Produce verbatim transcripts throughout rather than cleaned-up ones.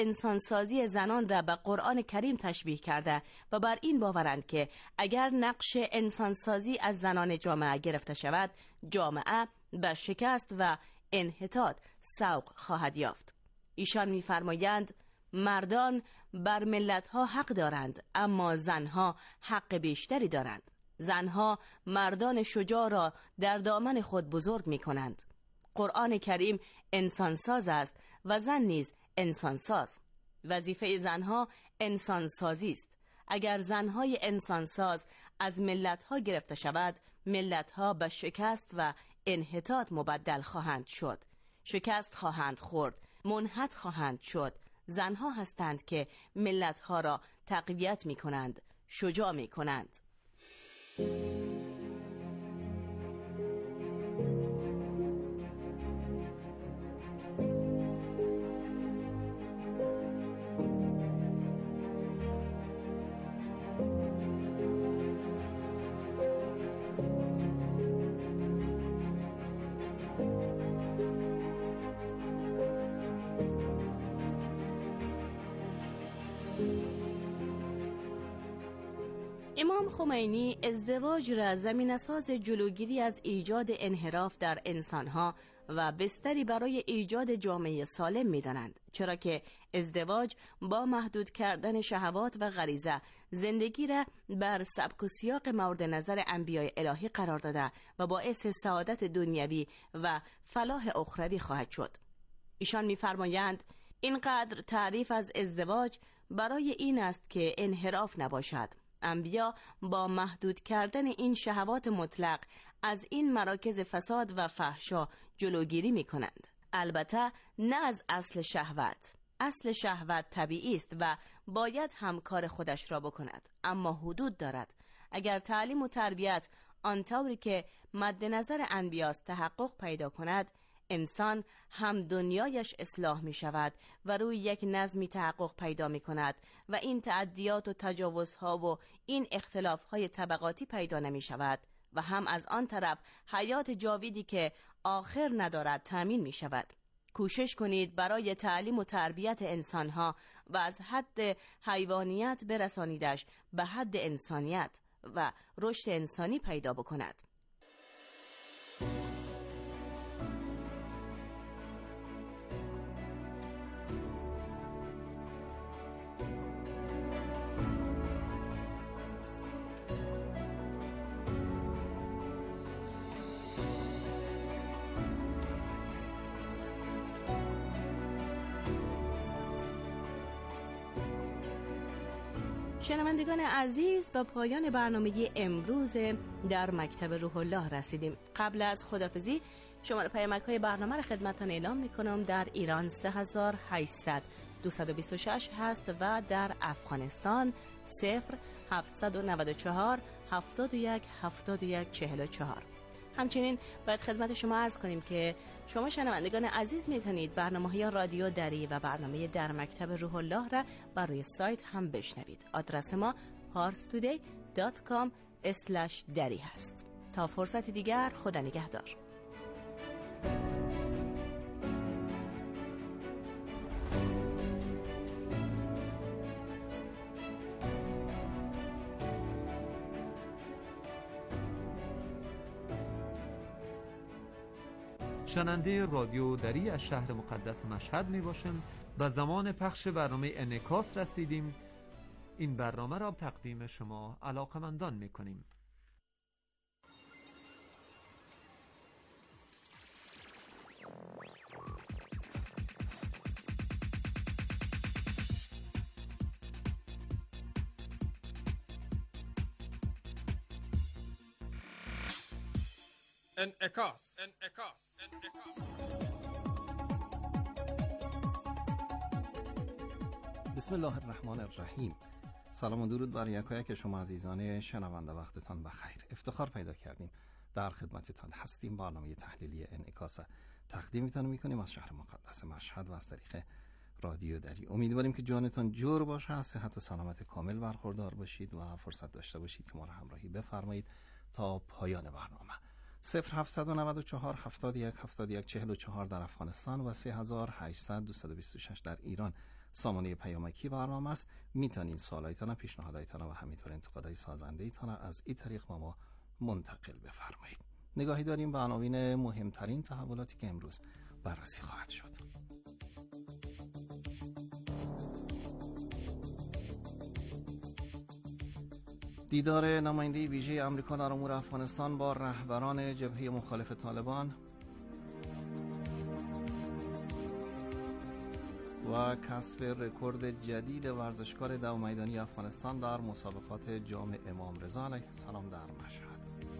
انسانسازی زنان را به قرآن کریم تشبیه کرده و بر این باورند که اگر نقش انسانسازی از زنان جامعه گرفته شود، جامعه به شکست و انحطاط سوق خواهد یافت. ایشان می‌فرمایند مردان بر ملت‌ها حق دارند، اما زنها حق بیشتری دارند. زنها مردان شجاع را در دامن خود بزرگ می‌کنند. قرآن کریم انسانساز است و زن نیز انسانساز. وظیفه زنها انسانسازی است. اگر زنهای انسانساز از ملت‌ها گرفته شود، ملت‌ها به شکست و انحطاط مبدل خواهند شد. شکست خواهند خورد، منحط خواهند شد. زنها هستند که ملت‌ها را تقویت می‌کنند، شجاع می‌کنند. امام خمینی ازدواج را زمینه‌ساز جلوگیری از ایجاد انحراف در انسانها و بستری برای ایجاد جامعه سالم می‌دانند، چرا که ازدواج با محدود کردن شهوات و غریزه زندگی را بر سبک و سیاق مورد نظر انبیاء الهی قرار داده و باعث سعادت دنیوی و فلاح اخروی خواهد شد. ایشان می‌فرمایند اینقدر تعریف از ازدواج برای این است که انحراف نباشد. انبیا با محدود کردن این شهوات مطلق از این مراکز فساد و فحشا جلوگیری می کنند. البته نه از اصل شهوت. اصل شهوت طبیعی است و باید هم کار خودش را بکند، اما حدود دارد. اگر تعلیم و تربیت آنطوری که مد نظر انبیاست تحقق پیدا کند، انسان هم دنیایش اصلاح می شود و روی یک نظمی تحقق پیدا می کند و این تعدیات و تجاوزها و این اختلافهای طبقاتی پیدا نمی شود و هم از آن طرف حیات جاویدی که آخر ندارد تامین می شود. کوشش کنید برای تعلیم و تربیت انسانها و از حد حیوانیت برسانیدش به حد انسانیت و رشد انسانی پیدا بکند. شنوندگان عزیز، به پایان برنامه امروز در مکتب روح الله رسیدیم. قبل از خداحافظی شماره پیامک های برنامه را خدمتتان اعلام میکنم. در ایران سه هزار و هشتصد دویست و بیست و شش هست و در افغانستان صفر هفتصد و نود و چهار هفتاد و یک هفتاد و یک چهل و چهار. همچنین باید خدمت شما عرض کنیم که شما شنوندگان عزیز میتونید برنامه‌های رادیو دری و برنامه در مکتب روح الله را بر روی سایت هم بشنوید. آدرس ما پارس تودی دات کام اسلش دری هست. تا فرصت دیگر، خدا نگهدار. شنونده رادیو دری از شهر مقدس مشهد می باشیم. و زمان پخش برنامه انعکاس رسیدیم. این برنامه را تقدیم شما علاقمندان می کنیم. انعکاس. انعکاس. بسم الله الرحمن الرحیم. سلام و درود بر یکایک شما عزیزان شنونده، وقتتان بخیر. افتخار پیدا کردیم در خدمتتان هستیم. برنامه تحلیلی انعکاس تقدیمتان میکنیم از شهر مقدس مشهد و از طریق رادیو دری. امیدواریم که جانتان جور باشه، از صحت و سلامت کامل برخوردار باشید و فرصت داشته باشید که ما را همراهی بفرمایید تا پایان برنامه. صفر هفتصد و نود و چهار هفتاد و یک هفتاد و یک چهل و چهار در افغانستان و سه هزار و هشتصد دویست و بیست و شش در ایران سامانه پیامکی برنامه است. میتونین سوالایتان، پیشنهادایتان و همینطور انتقادهای سازنده ایتان از این طریق ما, ما منتقل بفرمایید. نگاهی داریم به عناوین مهمترین تحولاتی که امروز بررسی خواهد شد. دیدار نماینده ویژه آمریکا در امور افغانستان با رهبران جبهه مخالف طالبان و کسب رکورد جدید ورزشکار دو میدانی افغانستان در مسابقات جام امام رضا علیه السلام در مشهد.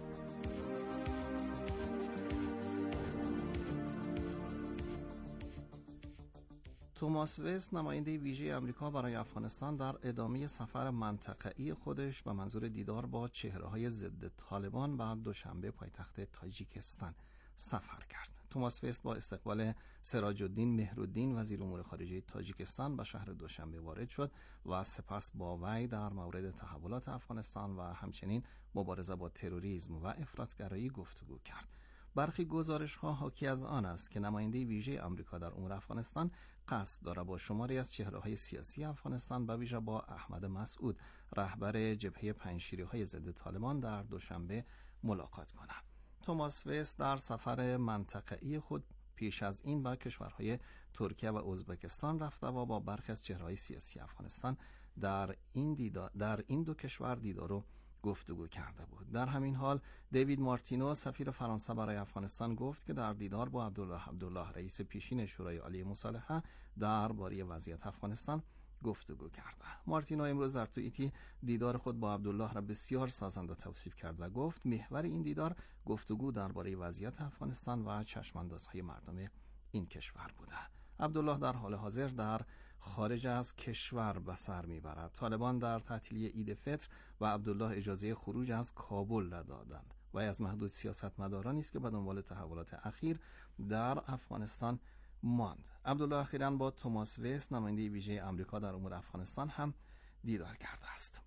توماس وست، نماینده ویژه آمریکا برای افغانستان، در ادامه سفر منطقه‌ای خودش به منظور دیدار با چهره‌های ضد طالبان به دوشنبه پایتخت تاجیکستان سفر کرد. توماس وست با استقبال سراج الدین مهرالدین وزیر امور خارجه تاجیکستان به شهر دوشنبه وارد شد و سپس با وی در مورد تحولات افغانستان و همچنین مبارزه با تروریسم و افراطگرایی گفتگو کرد. برخی گزارش‌ها حاکی از آن است که نماینده ویژه آمریکا در امور افغانستان قصد دارد با شماری از چهره‌های سیاسی افغانستان به ویژه با احمد مسعود، رهبر جبهه پنجشیری‌های ضد طالبان، در دوشنبه ملاقات کند. توماس وست در سفر منطقه‌ای خود پیش از این به کشورهای ترکیه و ازبکستان رفته و با برخی از چهره‌های سیاسی افغانستان در این دیدار در این دو کشور دیدار و گفتگو کرده بود. در همین حال دیوید مارتینو، سفیر فرانسه برای افغانستان، گفت که در دیدار با عبدالله عبدالله رئیس پیشین شورای عالی مصالحه درباره وضعیت افغانستان گفتگو کرده. مارتینو امروز در توییتی دیدار خود با عبدالله را بسیار سازنده توصیف کرد و گفت محور این دیدار گفتگو درباره وضعیت افغانستان و چشماندازهای مردم این کشور بوده. عبدالله در حال حاضر در خارج از کشور به سر میبرد. طالبان در تعطیلی عید فطر و عبدالله اجازه خروج از کابل را دادند و از محدود سیاستمدارانی است که به دنبال تحولات اخیر در افغانستان ماند. عبدالله اخیراً با توماس وست، نماینده ویژه آمریکا در امور افغانستان، هم دیدار کرده است.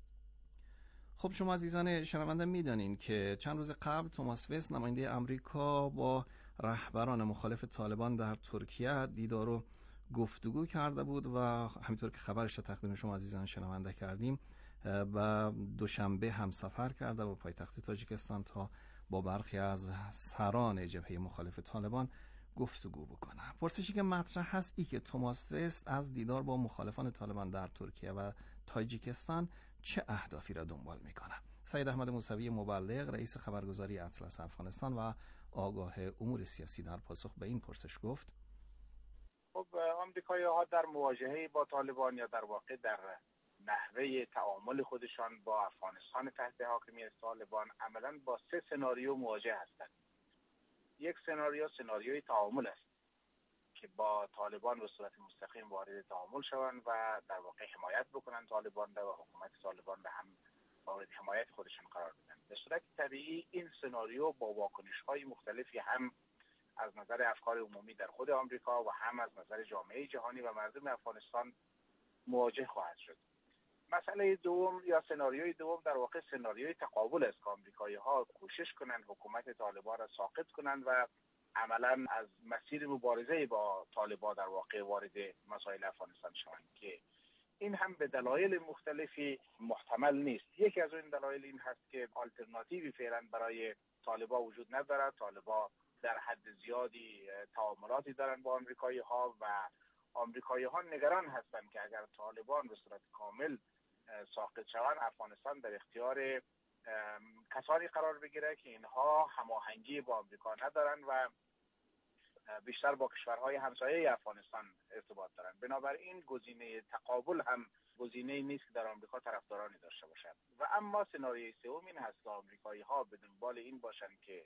خب شما عزیزان شنونده میدانین که چند روز قبل توماس وست، نماینده آمریکا، با رهبران مخالف طالبان در ترکیه دیدار و گفتگو کرده بود و همینطور که خبرش را تقدیم شما عزیزان شنونده کردیم و دوشنبه هم سفر کرده و پایتخت تاجیکستان تا با برخی از سران جبهه مخالف طالبان گفتگو بکنه. پرسشی که مطرح هست ای که توماس وست از دیدار با مخالفان طالبان در ترکیه و تاجیکستان چه اهدافی را دنبال میکنه؟ سید احمد موسوی مبلغ، رئیس خبرگزاری اطلس افغانستان و آگاه امور سیاسی، در پاسخ به این پرسش گفت: خب آمریکایی‌ها در مواجهه با طالبان یا در واقع در نحوه تعامل خودشان با افغانستان تحت حاکمیت طالبان عملاً با سه سناریو مواجه هستند. یک سناریو سناریوی تعامل است که با طالبان به صورت مستقیم وارد تعامل شوند و در واقع حمایت بکنند طالبان و حکومت طالبان به هم مورد حمایت خودشان قرار بدن. به صورت طبیعی این سناریو با واکنش‌های مختلفی هم از نظر افکار عمومی در خود آمریکا و هم از نظر جامعه جهانی و مردم افغانستان مواجه خواهد شد. مسئله دوم یا سناریوی دوم در واقع سناریوی تقابل است که آمریکایی‌ها کوشش کنند حکومت طالبان را ساقط کنند و عملاً از مسیر مبارزه با طالبان در واقع وارد مسائل افغانستان شوند که این هم به دلایل مختلفی محتمل نیست. یکی از این دلایل این هست که آلترناتیوی فعلا برای طالبان وجود ندارد. طالبان در حد زیادی تعاملاتی دارند با آمریکایی‌ها و آمریکایی‌ها نگران هستند که اگر طالبان به صورت کامل ساقط شوند افغانستان در اختیار کسانی قرار بگیره که اینها هماهنگی با آمریکا ندارند و بیشتر با کشورهای همسایه افغانستان ارتباط دارند. بنابراین گزینه تقابل هم گزینه‌ای نیست که در آمریکا طرفدارانی داشته باشد. و اما سناریوی سوم این هست که آمریکایی‌ها به دنبال این باشند که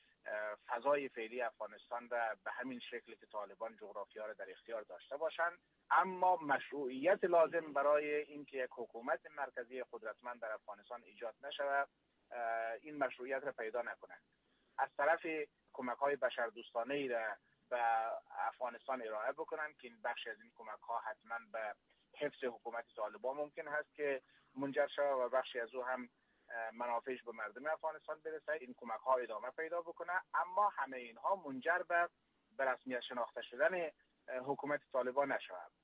فضای فعلی افغانستان را به همین شکلی که طالبان جغرافیا را در اختیار داشته باشند، اما مشروعیت لازم برای اینکه یک حکومت مرکزی قدرتمند در افغانستان ایجاد نشود این مشروعیت را پیدا نکنند. از طرف کمک‌های بشردوستانه‌ای را به افغانستان ارائه بکنند که این بخش از این کمک‌ها حتما به حفظ حکومت طالبان ممکن هست که منجر شود و بخشی از او هم منافعش به مردم افغانستان برسه، این کمک ها ادامه پیدا بکنه، اما همه اینها منجر به به رسمیت شناخته شدن حکومت طالبان نشود.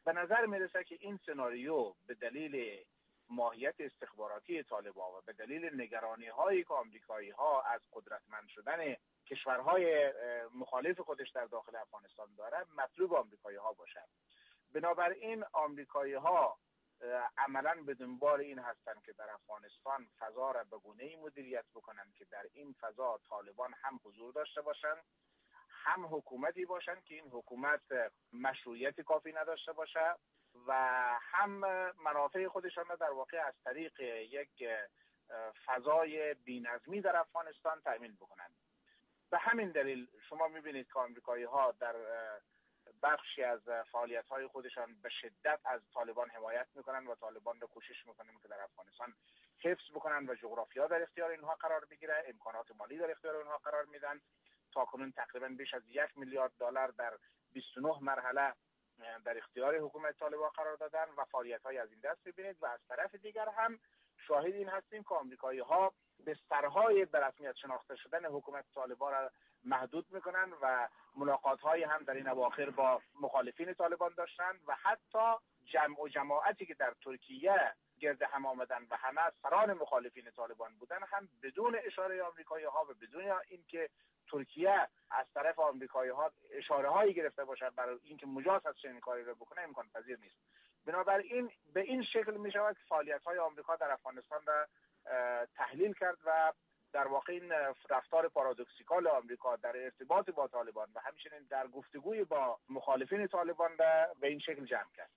به نظر میرسه که این سناریو به دلیل ماهیت استخباراتی طالبان و به دلیل نگرانی هایی که آمریکایی ها از قدرتمند شدن کشورهای مخالف خودش در داخل افغانستان داره، مطلوب آمریکایی ها باشد. بنابراین آمریکایی ها عملا به دنبال این هستند که در افغانستان فضا را به گونه‌ای مدیریت بکنند که در این فضا طالبان هم حضور داشته باشند، هم حکومتی باشند که این حکومت مشروعیت کافی نداشته باشه و هم منافع خودشان را در واقع از طریق یک فضای بی‌نظمی در افغانستان تأمین بکنند. به همین دلیل شما می‌بینید که آمریکایی‌ها در بخشی از فعالیت‌های خودشان به شدت از طالبان حمایت می‌کنند و طالبان را کوشش می‌کنند که در افغانستان حفظ بکنند و جغرافیا در اختیار اینها قرار بگیره، امکانات مالی در اختیار اینها قرار میدن. تا کنون تقریبا بیش از یک میلیارد دلار در بیست و نه مرحله در اختیار حکومت طالبان قرار دادن و فعالیت‌های از این دست ببینید. و از طرف دیگر هم شاهد این هستیم که آمریکایی‌ها بسترهای به رسمیت شناخته شدن حکومت طالبان را محدود میکنن و ملاقات‌های هم در این اواخر با مخالفین طالبان داشتن و حتی جمع و جماعتی که در ترکیه گرد هم آمدن و همه سران مخالفین طالبان بودن هم بدون اشاره آمریکایی‌ها و بدون اینکه ترکیه از طرف آمریکایی‌ها اشاره‌هایی گرفته باشد برای اینکه مجاز است چنین کاری را بکنه امکان پذیر نیست. بنابراین به این شکل می‌شود که فعالیت‌های آمریکا در افغانستان را تحلیل کرد و در واقع این رفتار پارادوکسیکال آمریکا در ارتباط با طالبان و همچنین در گفتگوی با مخالفین طالبان را به این شکل جمع کرد.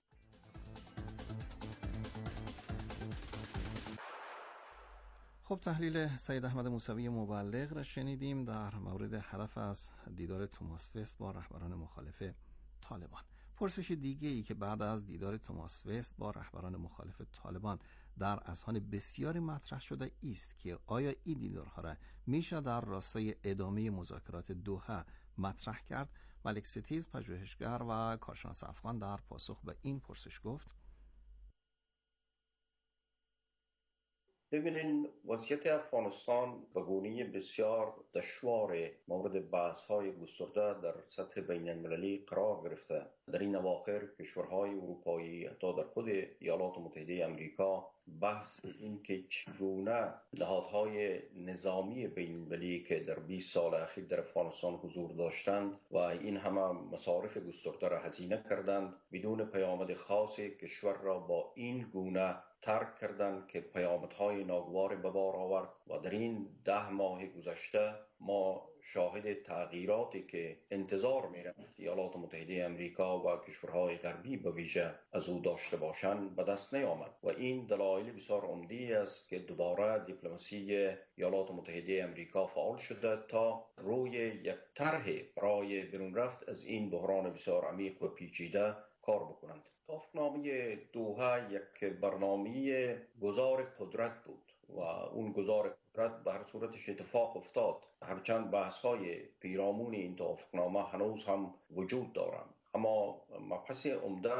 خب تحلیل سید احمد موسوی مبلغ را شنیدیم در مورد هدف از دیدار توماس وست با رهبران مخالف طالبان. پرسش دیگه ای که بعد از دیدار توماس وست با رهبران مخالف طالبان در اذهان بسیاری مطرح شده است که آیا این دیدارها را میشه در راستای ادامه مذاکرات دوحه مطرح کرد؟ ملک ستیز پژوهشگر و کارشناس افغان در پاسخ به این پرسش گفت: ببینین وضعیت افغانستان به گونه بسیار دشوار مورد بحث های گسترده در سطح بین المللی قرار گرفته. در این اواخر کشورهای اروپایی حتی در خود ایالات متحده امریکا بحث این که چگونه نهادهای نظامی بین المللی که در بیست سال اخیر در افغانستان حضور داشتند و این همه مصارف گسترده را هزینه کردند بدون پیامد خاصی کشور را با این گونه ترک کردند که پیامدهای ناگوار به بار آورد و در این ده ماه گذشته ما شاهد تغییراتی که انتظار می‌رفت ایالات متحده امریکا و کشورهای غربی به ویژه از او داشته باشند به دست نیامد و این دلایل بسیار عمده است که دوباره دیپلماسی ایالات متحده امریکا فعال شده تا روی یک طرح برای بیرون رفت از این بحران بسیار عمیق و پیچیده کار بکنند. توافقنامه دوحه یک برنامه گذار قدرت بود و اون گذار قدرت به هر صورتش اتفاق افتاد، هرچند بحث‌های پیرامون این توافقنامه هنوز هم وجود دارند. اما مبحث عمده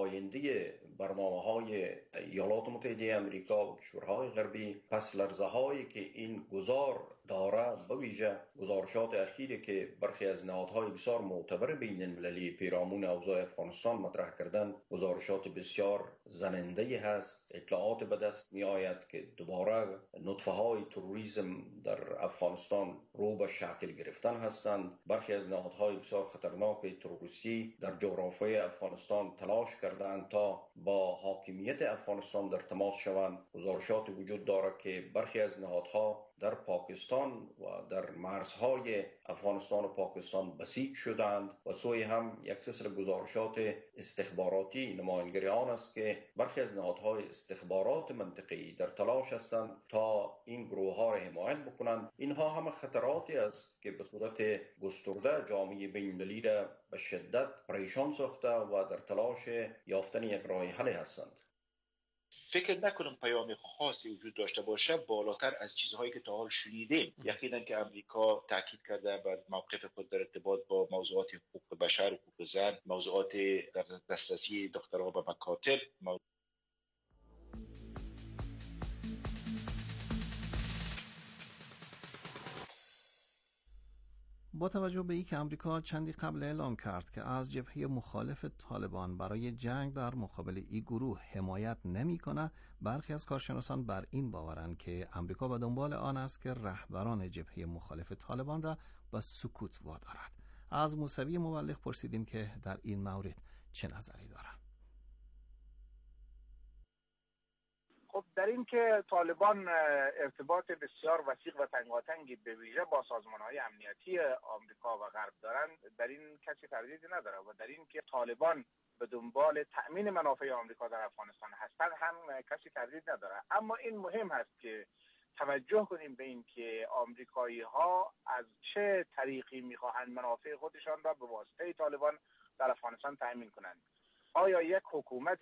آینده برنامه‌های ایالات متحده امریکا و کشورهای غربی پس لرزه‌هایی که این گذار داره، به ویژه گزارشات اخیری که برخی از نهادهای بسیار معتبر بین المللی پیرامون اوضاع افغانستان مطرح کردن، گزارشات بسیار زننده هست. اطلاعات به دست می آید که دوباره نطفه های تروریسم در افغانستان رو به شکل گرفتن هستند. برخی از نهادهای بسیار خطرناک تروریستی در جغرافیای افغانستان تلاش کردند تا با حاکمیت افغانستان در تماس شوند. گزارشات وجود دارد که برخی از نهادها در پاکستان و در مرزهای افغانستان و پاکستان بسیج شدند و سوی هم یک سلسله گزارشات استخباراتی نمایانگری آن است که برخی از نهادهای استخبارات منطقه‌ای در تلاش هستند تا این گروه ها را حمایت بکنند. اینها همه خطراتی است که به صورت گسترده جامعه بین‌المللی را به شدت پریشان ساخته و در تلاش یافتن یک راه حل هستند. فکر نکنم پیام خاصی وجود داشته باشه بالاتر از چیزهایی که تا حال شنیدیم. یقینا که امریکا تاکید کرده بر موقف خود در ارتباط با موضوعات حقوق بشر، حقوق زن، موضوعات در دسترسی دخترها به مکاتب. با توجه به اینکه آمریکا چندی قبل اعلام کرد که از جبهه مخالف طالبان برای جنگ در مقابل این گروه حمایت نمی‌کند، برخی از کارشناسان بر این باورند که آمریکا به دنبال آن است که رهبران جبهه مخالف طالبان را به سکوت وادارد. از موسوی مبلغ پرسیدیم که در این مورد چه نظری دارد. خب در این که طالبان ارتباط بسیار وثیق و تنگاتنگی به ویژه با سازمان‌های امنیتی آمریکا و غرب دارند، در این کسی تردیدی نداره و در این که طالبان به دنبال تأمین منافع آمریکا در افغانستان هستند هم کسی تردید نداره. اما این مهم هست که توجه کنیم به این که آمریکایی‌ها از چه طریقی می‌خواهند منافع خودشان را به واسطه طالبان در افغانستان تأمین کنند. آیا یک حکومت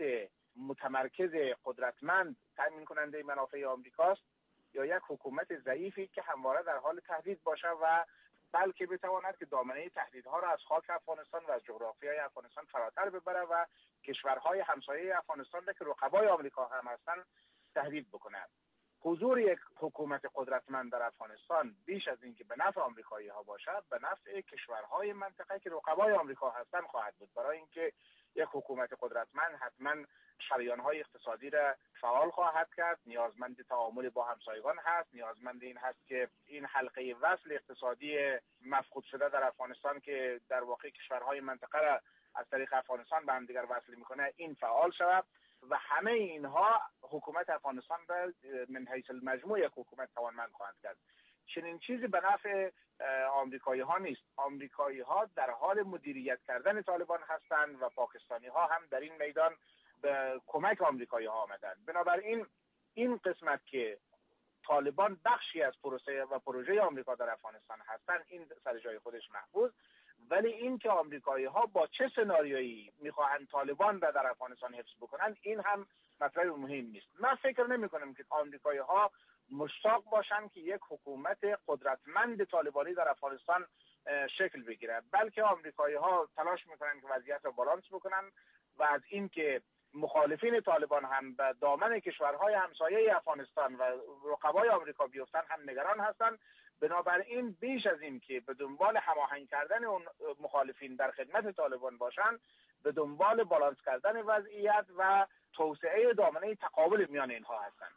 متمرکز قدرتمند تأمین کننده منافع آمریکاست یا یک حکومت ضعیفی که همواره در حال تهدید باشه و بلکه بتواند که دامنه تهدیدها را از خاک افغانستان و از جغرافیای افغانستان فراتر ببره و کشورهای همسایه افغانستان را که رقبای آمریکا هم هستند تهدید بکند. حضور یک حکومت قدرتمند در افغانستان بیش از اینکه به نفع آمریکایی ها باشد، به نفع کشورهای منطقه که رقبای آمریکا هستند خواهد بود، برای اینکه یک حکومت قدرتمند حتما شریان‌های اقتصادی را فعال خواهد کرد، نیازمند تعامل با همسایگان هست، نیازمند این هست که این حلقه وصل اقتصادی مفقود شده در افغانستان که در واقع کشورهای منطقه را از طریق افغانستان به هم دیگر وصل میکنه این فعال شود و همه اینها حکومت افغانستان را من حیث المجموع یک حکومت توانمند خواهند کرد. چنین چیزی به نفع آمریکایی ها نیست. آمریکایی ها در حال مدیریت کردن طالبان هستند و پاکستانی ها هم در این میدان به کمک آمریکایی ها آمدند. بنابراین این قسمت که طالبان بخشی از پروسه و پروژه آمریکا در افغانستان هستند این سر جای خودش محفوظ، ولی این که آمریکایی ها با چه سناریویی میخواهند طالبان را در افغانستان حفظ بکنند این هم مطلب مهم نیست. من فکر نمی کنم که آمریکایی ها مشتاق باشند که یک حکومت قدرتمند طالبانی در افغانستان شکل بگیره، بلکه آمریکایی ها تلاش میکنند که وضعیت را بالانس بکنند و از این که مخالفین طالبان هم به دامن کشورهای همسایه افغانستان و رقبای آمریکا بیفتن هم نگران هستند. بنابراین بیش از این که به دنبال هماهنگ کردن اون مخالفین در خدمت طالبان باشند، به دنبال بالانس کردن وضعیت و توسعه دامنه تقابل میان اینها هستند.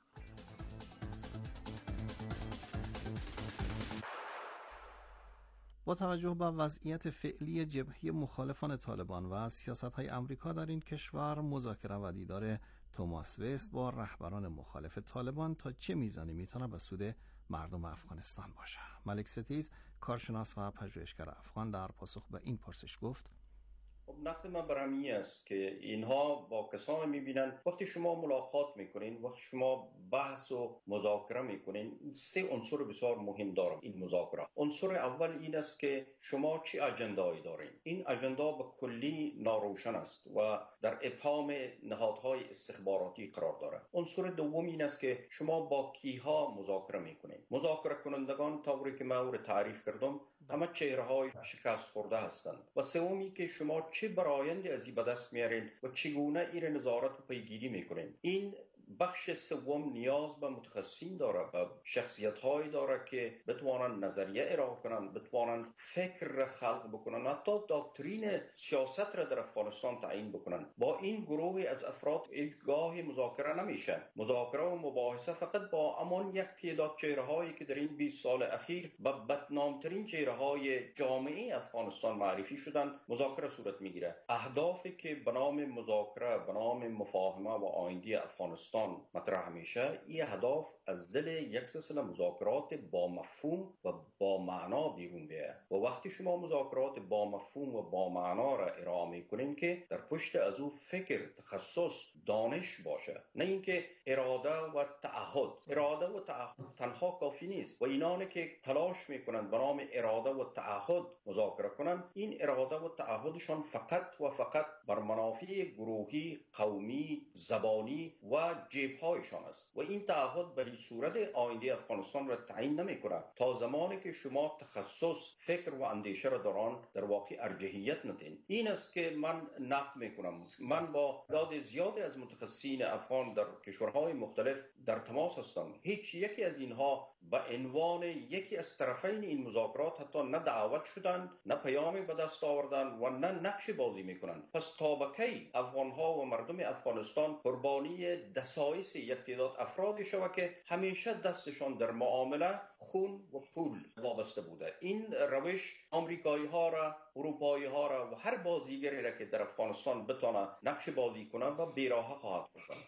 با توجه به وضعیت فعلی جبهه مخالفان طالبان و سیاست‌های آمریکا در این کشور، مذاکره و دیدار توماس وست با رهبران مخالف طالبان تا چه میزانی میتونه به سود مردم افغانستان باشه؟ ملک ستیز، کارشناس و پژوهشگر افغان، در پاسخ به این پرسش گفت: نقد من برمی است که اینها با کسانی میبینن وقتی شما ملاقات میکنین، وقتی شما بحث و مذاکره میکنین، سه عنصر بسیار مهم دارن این مذاکره. عنصر اول این است که شما چی اجندایی دارین. این اجندا به کلی ناروشن است و در ابهام نهادهای استخباراتی قرار داره. عنصر دوم این است که شما با کیها مذاکره میکنین. مذاکره کنندگان طوری که من رو تعریف کردم همه چهره‌های شکست خورده هستند. و سومی که شما چه برآیندی از این به دست میارین و چگونه این نظارت و پیگیری میکنین. این بخش سوم نیاز به متخصصین داره، به شخصیت‌هایی داره که بتوانن نظریه ارائه کنن، بتوانن فکر را خلق بکنن، حتی داکترین سیاست را در افغانستان تعیین بکنن. با این گروهی از افراد گاهی مذاکره نمیشه. مذاکره و مباحثه فقط با امان یک تعداد چهره‌هایی که در این بیست سال اخیر به بدنامترین چهره‌های جامعه افغانستان معرفی شدن مذاکره صورت میگیره. اهدافی که به نام مذاکره، به نام مفاهمه و آینده افغانستان مطرح میشه، این اهداف از دل یک سلسله مذاکرات با مفهوم و با معنا بیرون بیاید. و وقتی شما مذاکرات با مفهوم و با معنا را ارائه میکنین که در پشت از او فکر، تخصص، دانش باشه، نه اینکه اراده و تعهد. اراده و تعهد تنها کافی نیست و اینانی که تلاش میکنن به نام اراده و تعهد مذاکره کنن، این اراده و تعهدشان فقط و فقط بر منافع گروهی، قومی، زبانی و جیب‌هایشان است و این تعهد به هیچ صورت آینده افغانستان را تعیین نمی‌کند تا زمانی که شما تخصص، فکر و اندیشه را داران در واقع ارجحیت ندین. این است که من نقد می‌کنم. من با تعداد زیادی از متخصصین افغان در کشورهای مختلف در تماس هستم. هیچ یکی از اینها به عنوان یکی از طرفین این مذاکرات حتی نه دعوت شدند، نه پیامی به دست آوردند و نه نقش بازی میکنند. پس تا به کی افغانها و مردم افغانستان قربانی دسایس یک تعداد افرادی شود که همیشه دستشان در معامله خون و پول وابسته بوده؟ این روش آمریکایی ها را، اروپایی ها را و هر بازیگری را که در افغانستان بتونه نقش بازی کنه و بیراه خواهد باشند.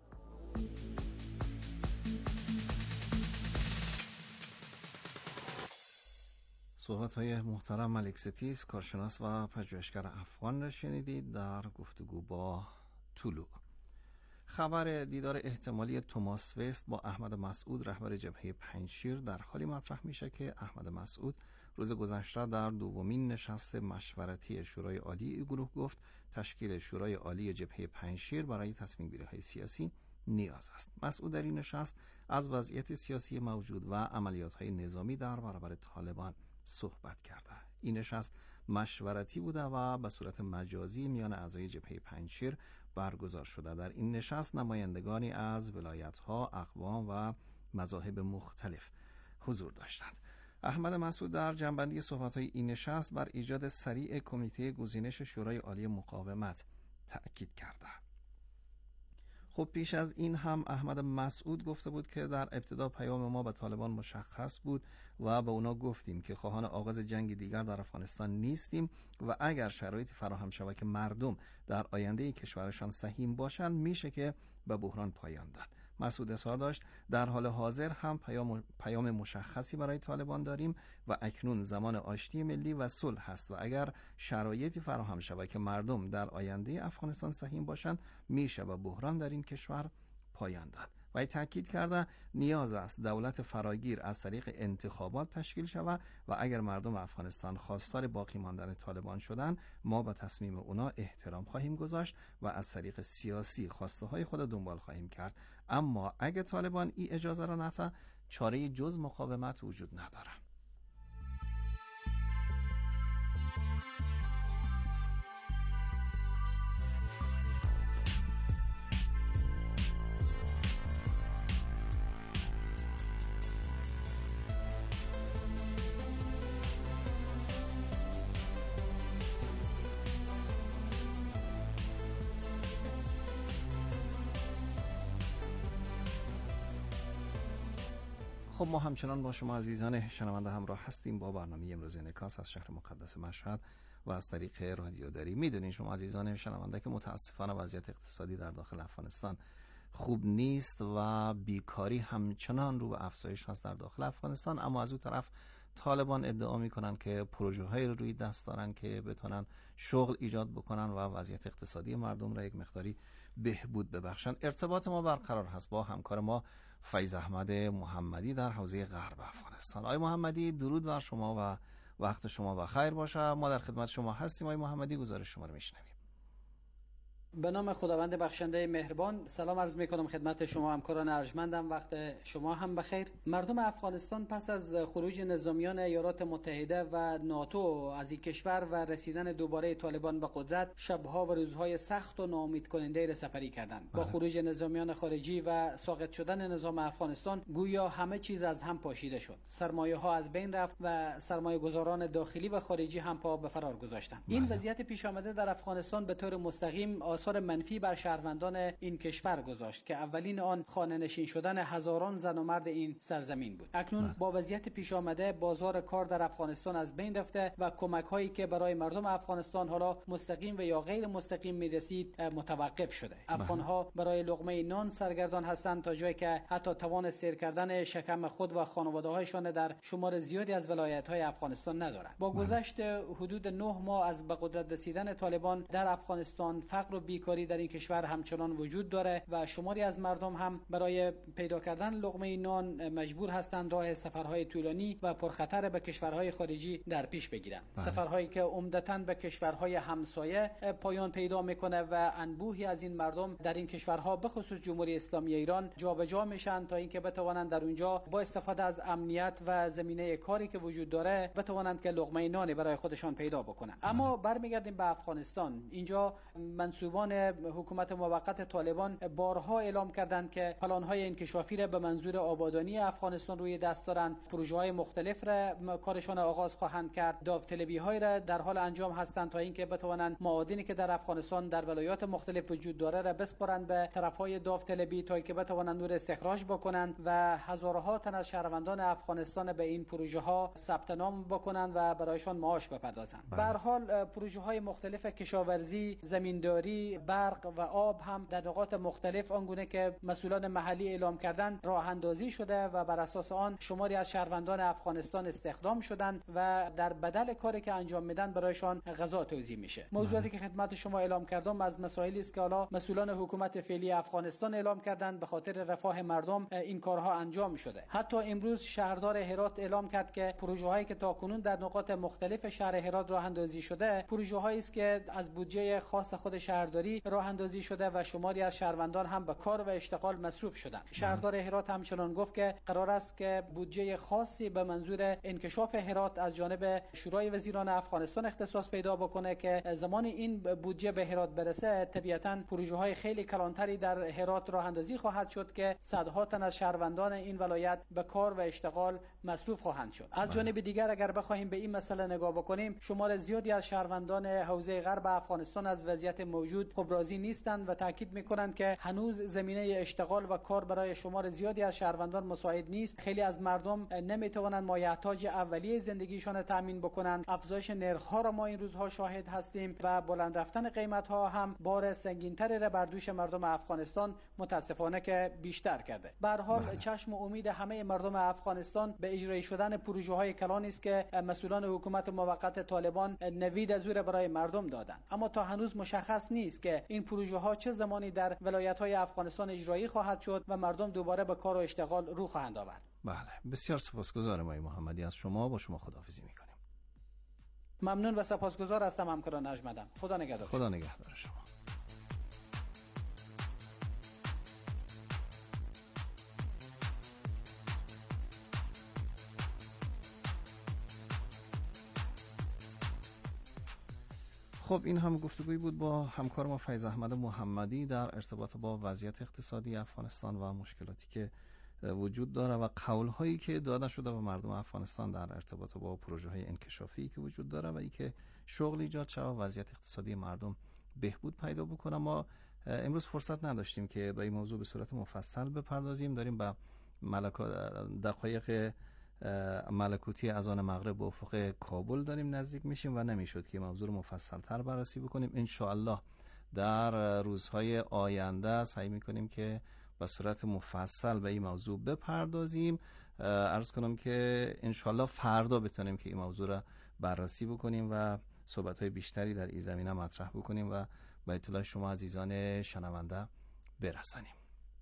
صحبت‌های محترم ملک ستیز، کارشناس و پژوهشگر افغان را شنیدید در گفتگو با طلوع. خبر دیدار احتمالی توماس وست با احمد مسعود رهبر جبهه پنجشیر در حالی مطرح میشه که احمد مسعود روز گذشته در دومین نشست مشورتی شورای عالی گروه گفت تشکیل شورای عالی جبهه پنجشیر برای تصمیم گیری‌های سیاسی نیاز است. مسعود در این نشست از وضعیت سیاسی موجود و عملیات‌های نظامی در برابر طالبان صحبت کرده. این نشست مشورتی بوده و به صورت مجازی میان اعضای جبهه پنجشیر برگزار شده. در این نشست نمایندگانی از ولایت‌ها، اقوام و مذاهب مختلف حضور داشتند. احمد مسعود در جنبندی صحبت‌های این نشست بر ایجاد سریع کمیته گزینش شورای عالی مقاومت تأکید کرده. خب پیش از این هم احمد مسعود گفته بود که در ابتدا پیام ما به طالبان مشخص بود و به اونا گفتیم که خواهان آغاز جنگ دیگر در افغانستان نیستیم و اگر شرایطی فراهم شود که مردم در آینده کشورشان سهیم باشند میشه که به بحران پایان داد. مسعود اصرار داشت در حال حاضر هم پیام, پیام مشخصی برای طالبان داریم و اکنون زمان آشتی ملی و صلح است و اگر شرایطی فراهم شود که مردم در آینده افغانستان سهیم باشند میشه به بحران در این کشور پایان داد. و تاکید کرده نیاز است دولت فراگیر از طریق انتخابات تشکیل شود و اگر مردم افغانستان خواستار باقی ماندن طالبان شدن ما به تصمیم اونا احترام خواهیم گذاشت و از طریق سیاسی خواسته های خود دنبال خواهیم کرد، اما اگر طالبان این اجازه را نده چاره جز مقاومت وجود نداره. خب ما همچنان با شما عزیزان شنونده همراه هستیم با برنامه امروز انعکاس از شهر مقدس مشهد و از طریق رادیو داری. میدونین شما عزیزان شنونده که متاسفانه وضعیت اقتصادی در داخل افغانستان خوب نیست و بیکاری همچنان رو به افزایش هست در داخل افغانستان، اما از اون طرف طالبان ادعا میکنن که پروژه های روی دست دارن که بتونن شغل ایجاد بکنن و وضعیت اقتصادی مردم را یک مقداری بهبود ببخشن. ارتباط ما برقرار هست با همکار ما فیض احمد محمدی در حوزه غرب افغانستان. آقای محمدی درود بر شما و وقت شما بخیر باشه. ما در خدمت شما هستیم. آقای محمدی گزارش شما رو میشنویم. به نام خداوند بخشنده مهربان سلام عرض میکنم خدمت شما همکاران ارجمندم، وقت شما هم بخیر. مردم افغانستان پس از خروج نظامیان ایالات متحده و ناتو از این کشور و رسیدن دوباره طالبان به قدرت شبها و روزهای سخت و ناامید کننده را سپری کردند. با خروج نظامیان خارجی و ساقط شدن نظام افغانستان گویا همه چیز از هم پاشیده شد. سرمایه ها از بین رفت و سرمایه گذاران داخلی و خارجی هم پا به فرار گذاشتند. این وضعیت پیش آمده در افغانستان به طور مستقیم آثار منفی بر شهروندان این کشور گذاشت که اولین آن خانه نشین شدن هزاران زن و مرد این سرزمین بود. اکنون من. با وضعیت پیش آمده بازار کار در افغانستان از بین رفته و کمک هایی که برای مردم افغانستان حالا مستقیم و یا غیر مستقیم میرسید متوقف شده. افغان ها برای لقمه نان سرگردان هستند تا جایی که حتی توان سیر کردن شکم خود و خانواده هایشان در شمار زیادی از ولایت های افغانستان ندارند. با گذشت حدود نه ماه از به قدرت رسیدن طالبان در افغانستان فقر و بیکاری در این کشور همچنان وجود داره و شماری از مردم هم برای پیدا کردن لقمه نان مجبور هستند راه سفرهای طولانی و پرخطر به کشورهای خارجی در پیش بگیرند. سفرهایی که عمدتاً به کشورهای همسایه پایان پیدا میکنه و انبوهی از این مردم در این کشورها به خصوص جمهوری اسلامی ایران جابجا میشن تا اینکه بتوانند در اونجا با استفاده از امنیت و زمینه کاری که وجود داره بتوانند که لقمه نانی برای خودشان پیدا بکنند. اما برمیگردیم به افغانستان. اینجا منسوبان طالبان حکومت موقت طالبان بارها اعلام کردند که پلان‌های انکشافی را به منظور آبادانی افغانستان روی دست دارند، پروژه‌های مختلف را کارشان آغاز خواهند کرد، داوطلبی‌های را در حال انجام هستند تا اینکه بتوانند معادنی که در افغانستان در ولایات مختلف وجود داره را بسپارند به طرف‌های داوطلبی تا اینکه بتوانند نور استخراج بکنند و هزارها تن از شهروندان افغانستان به این پروژه ها ثبت نام بکنند و برایشان معاش بپردازند. به هر حال پروژه های مختلف کشاورزی، زمینداری، برق و آب هم در نقاط مختلف آنگونه که مسئولان محلی اعلام کردند راه اندازی شده و بر اساس آن شماری از شهروندان افغانستان استخدام شدند و در بدل کاری که انجام میدن برایشان غذا توزیع میشه. موضوعاتی که خدمت شما اعلام کردم از مسائلی است که حالا مسئولان حکومت فعلی افغانستان اعلام کردند به خاطر رفاه مردم این کارها انجام شده. حتی امروز شهردار هرات اعلام کرد که پروژه‌هایی که تاکنون در نقاط مختلف شهر هرات راه اندازی شده پروژه‌هایی است که از بودجه خاص خود شهرداری راه اندازی شده و شماری از شهروندان هم به کار و اشتغال مصروف شدند. شهردار هرات همچنان گفت که قرار است که بودجه خاصی به منظور انکشاف هرات از جانب شورای وزیران افغانستان اختصاص پیدا بکنه که زمان این بودجه به هرات برسه طبیعتاً پروژه‌های خیلی کلانتری در هرات راه اندازی خواهد شد که صدها تن از شهروندان این ولایت به کار و اشتغال مصروف خواهند شد. از جانب دیگر اگر بخوایم به این مسئله نگاه بکنیم شمار زیادی از شهروندان حوزه غرب افغانستان از وضعیت موجود خوب راضی نیستند و تاکید میکنند که هنوز زمینه اشتغال و کار برای شمار زیادی از شهروندان مساعد نیست. خیلی از مردم نمیتوانند مایحتاج اولیه زندگیشان تامین بکنند. افزایش نرخ‌ها را ما این روزها شاهد هستیم و بلند رفتن قیمت‌ها هم بار سنگین‌تری را بر دوش مردم افغانستان متاسفانه که بیشتر کرده. به هر حال چشم و امید همه مردم افغانستان به اجرای شدن پروژه‌های کلانی است که مسئولان حکومت موقت طالبان نوید از او برای مردم دادند. اما تا هنوز مشخص نیست که این پروژه‌ها چه زمانی در ولایت‌های افغانستان اجرایی خواهد شد و مردم دوباره به کار و اشتغال رو خواهند آورد. بله، بسیار سپاسگزارم آقای محمدی از شما. با شما خداحافظی می‌کنیم. ممنون و سپاسگزار هستم همکاران ارجمندم. خدا نگهدار. خدا نگهدار شما. خب این هم گفتگویی بود با همکار ما فیض احمد محمدی در ارتباط با وضعیت اقتصادی افغانستان و مشکلاتی که وجود داره و قول‌هایی که داده شده به مردم افغانستان در ارتباط با پروژه‌های انکشافی که وجود داره و اینکه شغل ایجاد شود و وضعیت اقتصادی مردم بهبود پیدا بکنه. ما امروز فرصت نداشتیم که به این موضوع به صورت مفصل بپردازیم. داریم به دقایق ملکوتی اذان مغرب به افق کابل داریم نزدیک میشیم و نمیشد که موضوع رو مفصل تر بررسی بکنیم. ان شاء الله در روزهای آینده سعی میکنیم که به صورت مفصل به این موضوع بپردازیم. عرض کنم که ان شاء الله فردا بتونیم که این موضوع رو بررسی بکنیم و صحبت‌های بیشتری در این زمینه مطرح بکنیم و به اطلاع شما عزیزان شنونده برسانیم.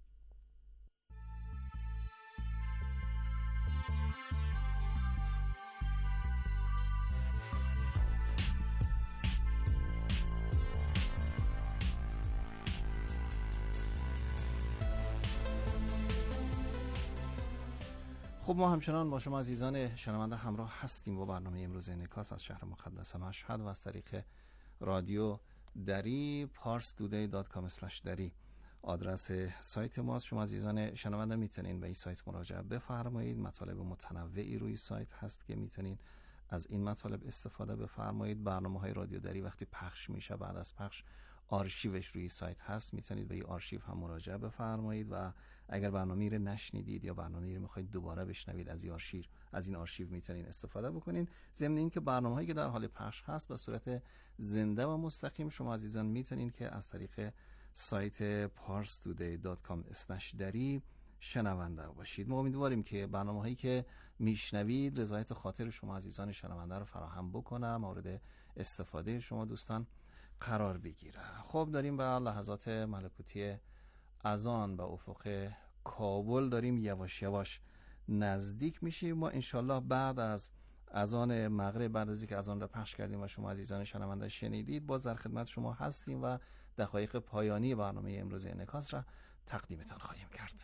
خب ما همچنان با شما عزیزان شنونده همراه هستیم با برنامه امروز انعکاس از شهر مقدس مشهد و از طریق رادیو دری پارس تودی دات کام اسلش دری آدرس سایت ماست. شما عزیزان شنونده میتونین به این سایت مراجعه بفرمایید. مطالب متنوعی روی سایت هست که میتونین از این مطالب استفاده بفرمایید. برنامه‌های رادیو دری وقتی پخش میشه بعد از پخش آرشیوش روی سایت هست، میتونید به این آرشیو هم مراجعه بفرمایید و اگر برنامه‌ای رو نشنیدید یا برنامه‌ای رو میخواید دوباره بشنوید از این آرشیو از این آرشیو میتونید استفاده بکنین. ضمن اینکه برنامه‌هایی که در حال پخش هست به صورت زنده و مستقیم شما عزیزان میتونید که از طریق سایت پارس تودی دات کام اسلش دری شنونده باشید. ما امیدواریم که برنامه‌هایی که میشنوید رضایت خاطر شما عزیزان شنونده رو فراهم بکنه، مورد استفاده شما دوستان قرار بگیره. خب داریم به لحظات ملکوتی اذان به افق کابل داریم یواش یواش نزدیک میشیم. ما انشالله بعد از اذان مغرب، بعد از اینکه اذان را پخش کردیم و شما عزیزان شنونده شنیدید، باز در خدمت شما هستیم و دقایق پایانی برنامه امروز انعکاس را تقدیمتان خواهیم کرد.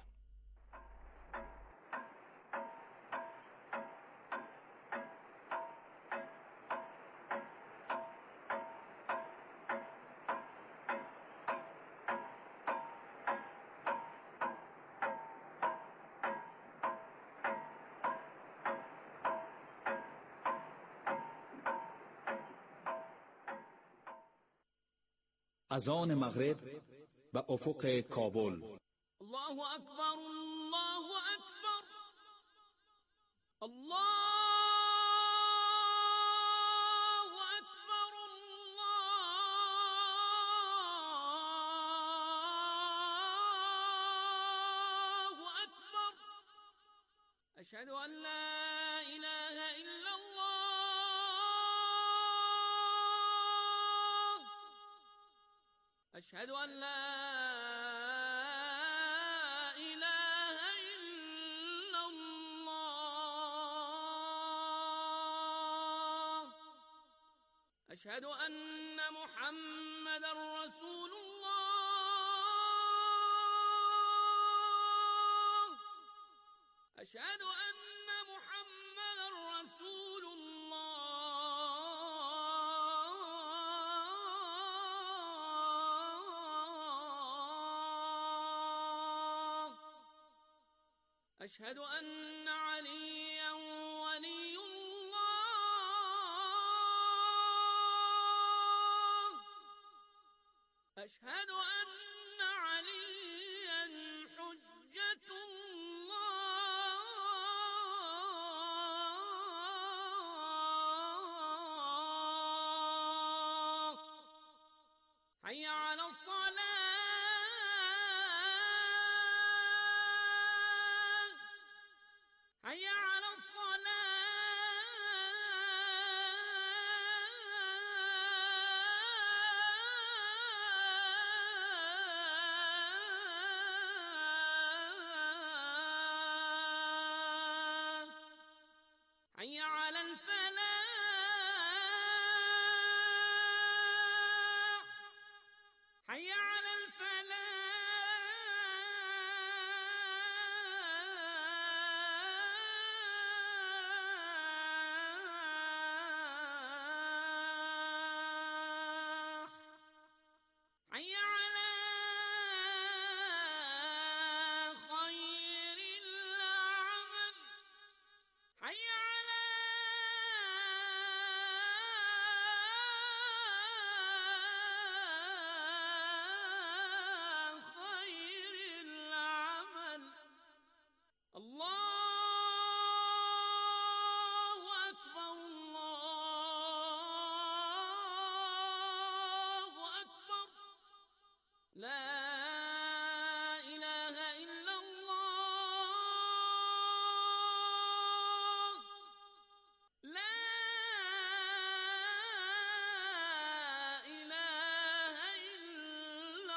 از آن مغرب به افق کابل. الله اکبر، الله اکبر، الله أشهد أن لا إله إلا الله، أشهد أن لا إله إلا الله، أشهد أن محمد رسول الله، أشهد أن محمد رسول الله، أشهد أن عليا ولي الله، أشهد أن عليا حجة الله. حي على الصلاة، حي على الصلاة، حي على الفلاح، حي على الفلاح، حي على خير العمل، حي على خير العمل. الله أكبر، الله أكبر، لا إله إلا الله، لا إله إلا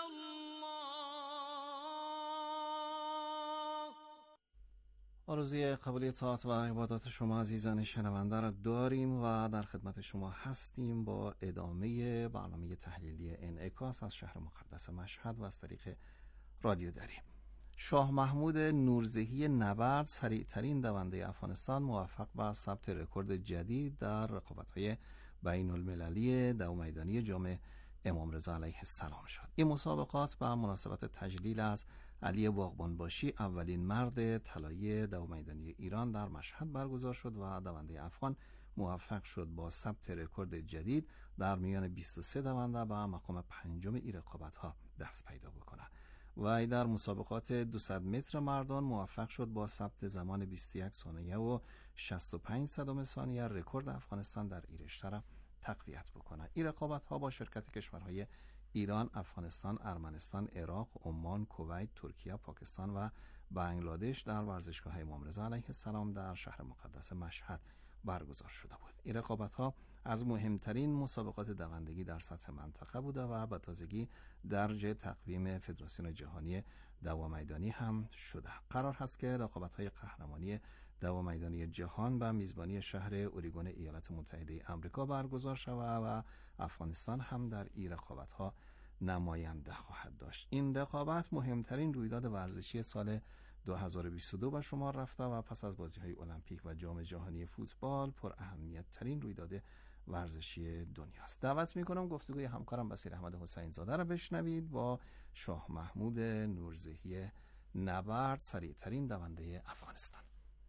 الله. آرزوی قبولی طاعت و عبادات شما عزیزان شنونده را داریم و در خدمت شما هستیم با ادامه برنامه تحلیلی انعکاس از شهر مقدس مشهد و از طریق رادیو دری. شاه محمود نورزهی نبرد سریعترین دونده افغانستان موفق به ثبت رکورد جدید در رقابت‌های بین المللی دو میدانی جام امام رضا علیه السلام شد. این مسابقات به مناسبت تجلیل از علی باغبانباشی اولین مرد طلایی دو میدانی ایران در مشهد برگزار شد و دونده افغان موفق شد با ثبت رکورد جدید در میان بیست و سه دونده به مقام پنجم این رقابت‌ها دست پیدا بکنه. و در مسابقات دویست متر مردان موفق شد با ثبت زمان بیست و یک ثانیه و شصت و پنج صدم ثانیه رکورد افغانستان در این رشته را تقویت بکنه. این رقابت‌ها با شرکت کشورهای ایران، افغانستان، ارمنستان، عراق، عمان، کویت، ترکیه، پاکستان و بنگلادش در ورزشگاه امام رضا علیه السلام در شهر مقدس مشهد برگزار شده بود. این رقابت‌ها از مهمترین مسابقات دوندگی در سطح منطقه بوده و به تازگی درج تقویم فدراسیون جهانی دومیدانی هم شده. قرار هست که رقابت‌های قهرمانی دومیدانی جهان به میزبانی شهر اوریگون ایالات متحده آمریکا برگزار شود و افغانستان هم در این رقابت‌ها نماینده خواهد داشت. این رقابت مهمترین رویداد ورزشی سال دو هزار و بیست و دو به شمار رفته و پس از بازی‌های المپیک و جام جهانی فوتبال پر اهمیت ترین رویداد ورزشی دنیاست. دعوت می‌کنم گفتگوی همکارم بصیر احمد حسین زاده را بشنوید با شاه محمود نورزهی نبرد سریعترین دونده افغانستان.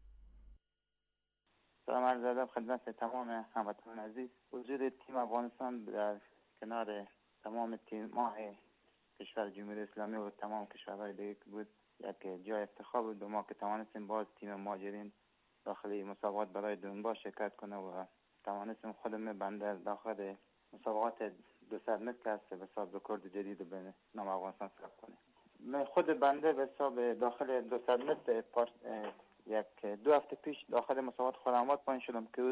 سلام عرض ادب خدمت تمام هموطنان عزیز. وجود تیم افغانستان در کنار تمام تیم ماه کشور جمهوری اسلامی و تمام کشورهای دیگه که بود یک جای افتخار بود و ما که توانستیم باز تیم مهاجرین داخل مسابقات برای دنبال شرکت کنه و توانستیم خودم بنده داخل مسابقات دویست متر که هست به حساب رکورد جدید به نام افغانستان ثبت کنه. من خود بنده به حساب داخل دویست متر یک دو هفته پیش داخل مسابقات خرم‌آباد پایین شدم که او